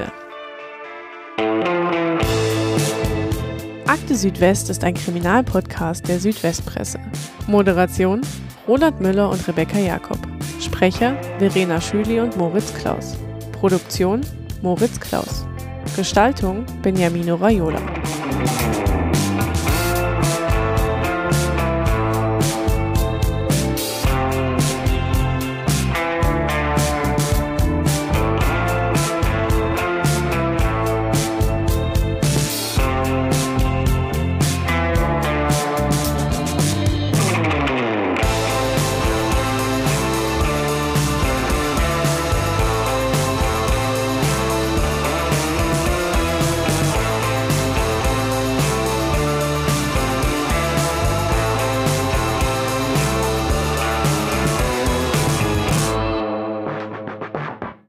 Akte Südwest ist ein Kriminalpodcast der Südwestpresse. Moderation Roland Müller und Rebecca Jakob. Sprecher Verena Schüli und Moritz Klaus. Produktion Moritz Klaus. Gestaltung Beniamino Raiola.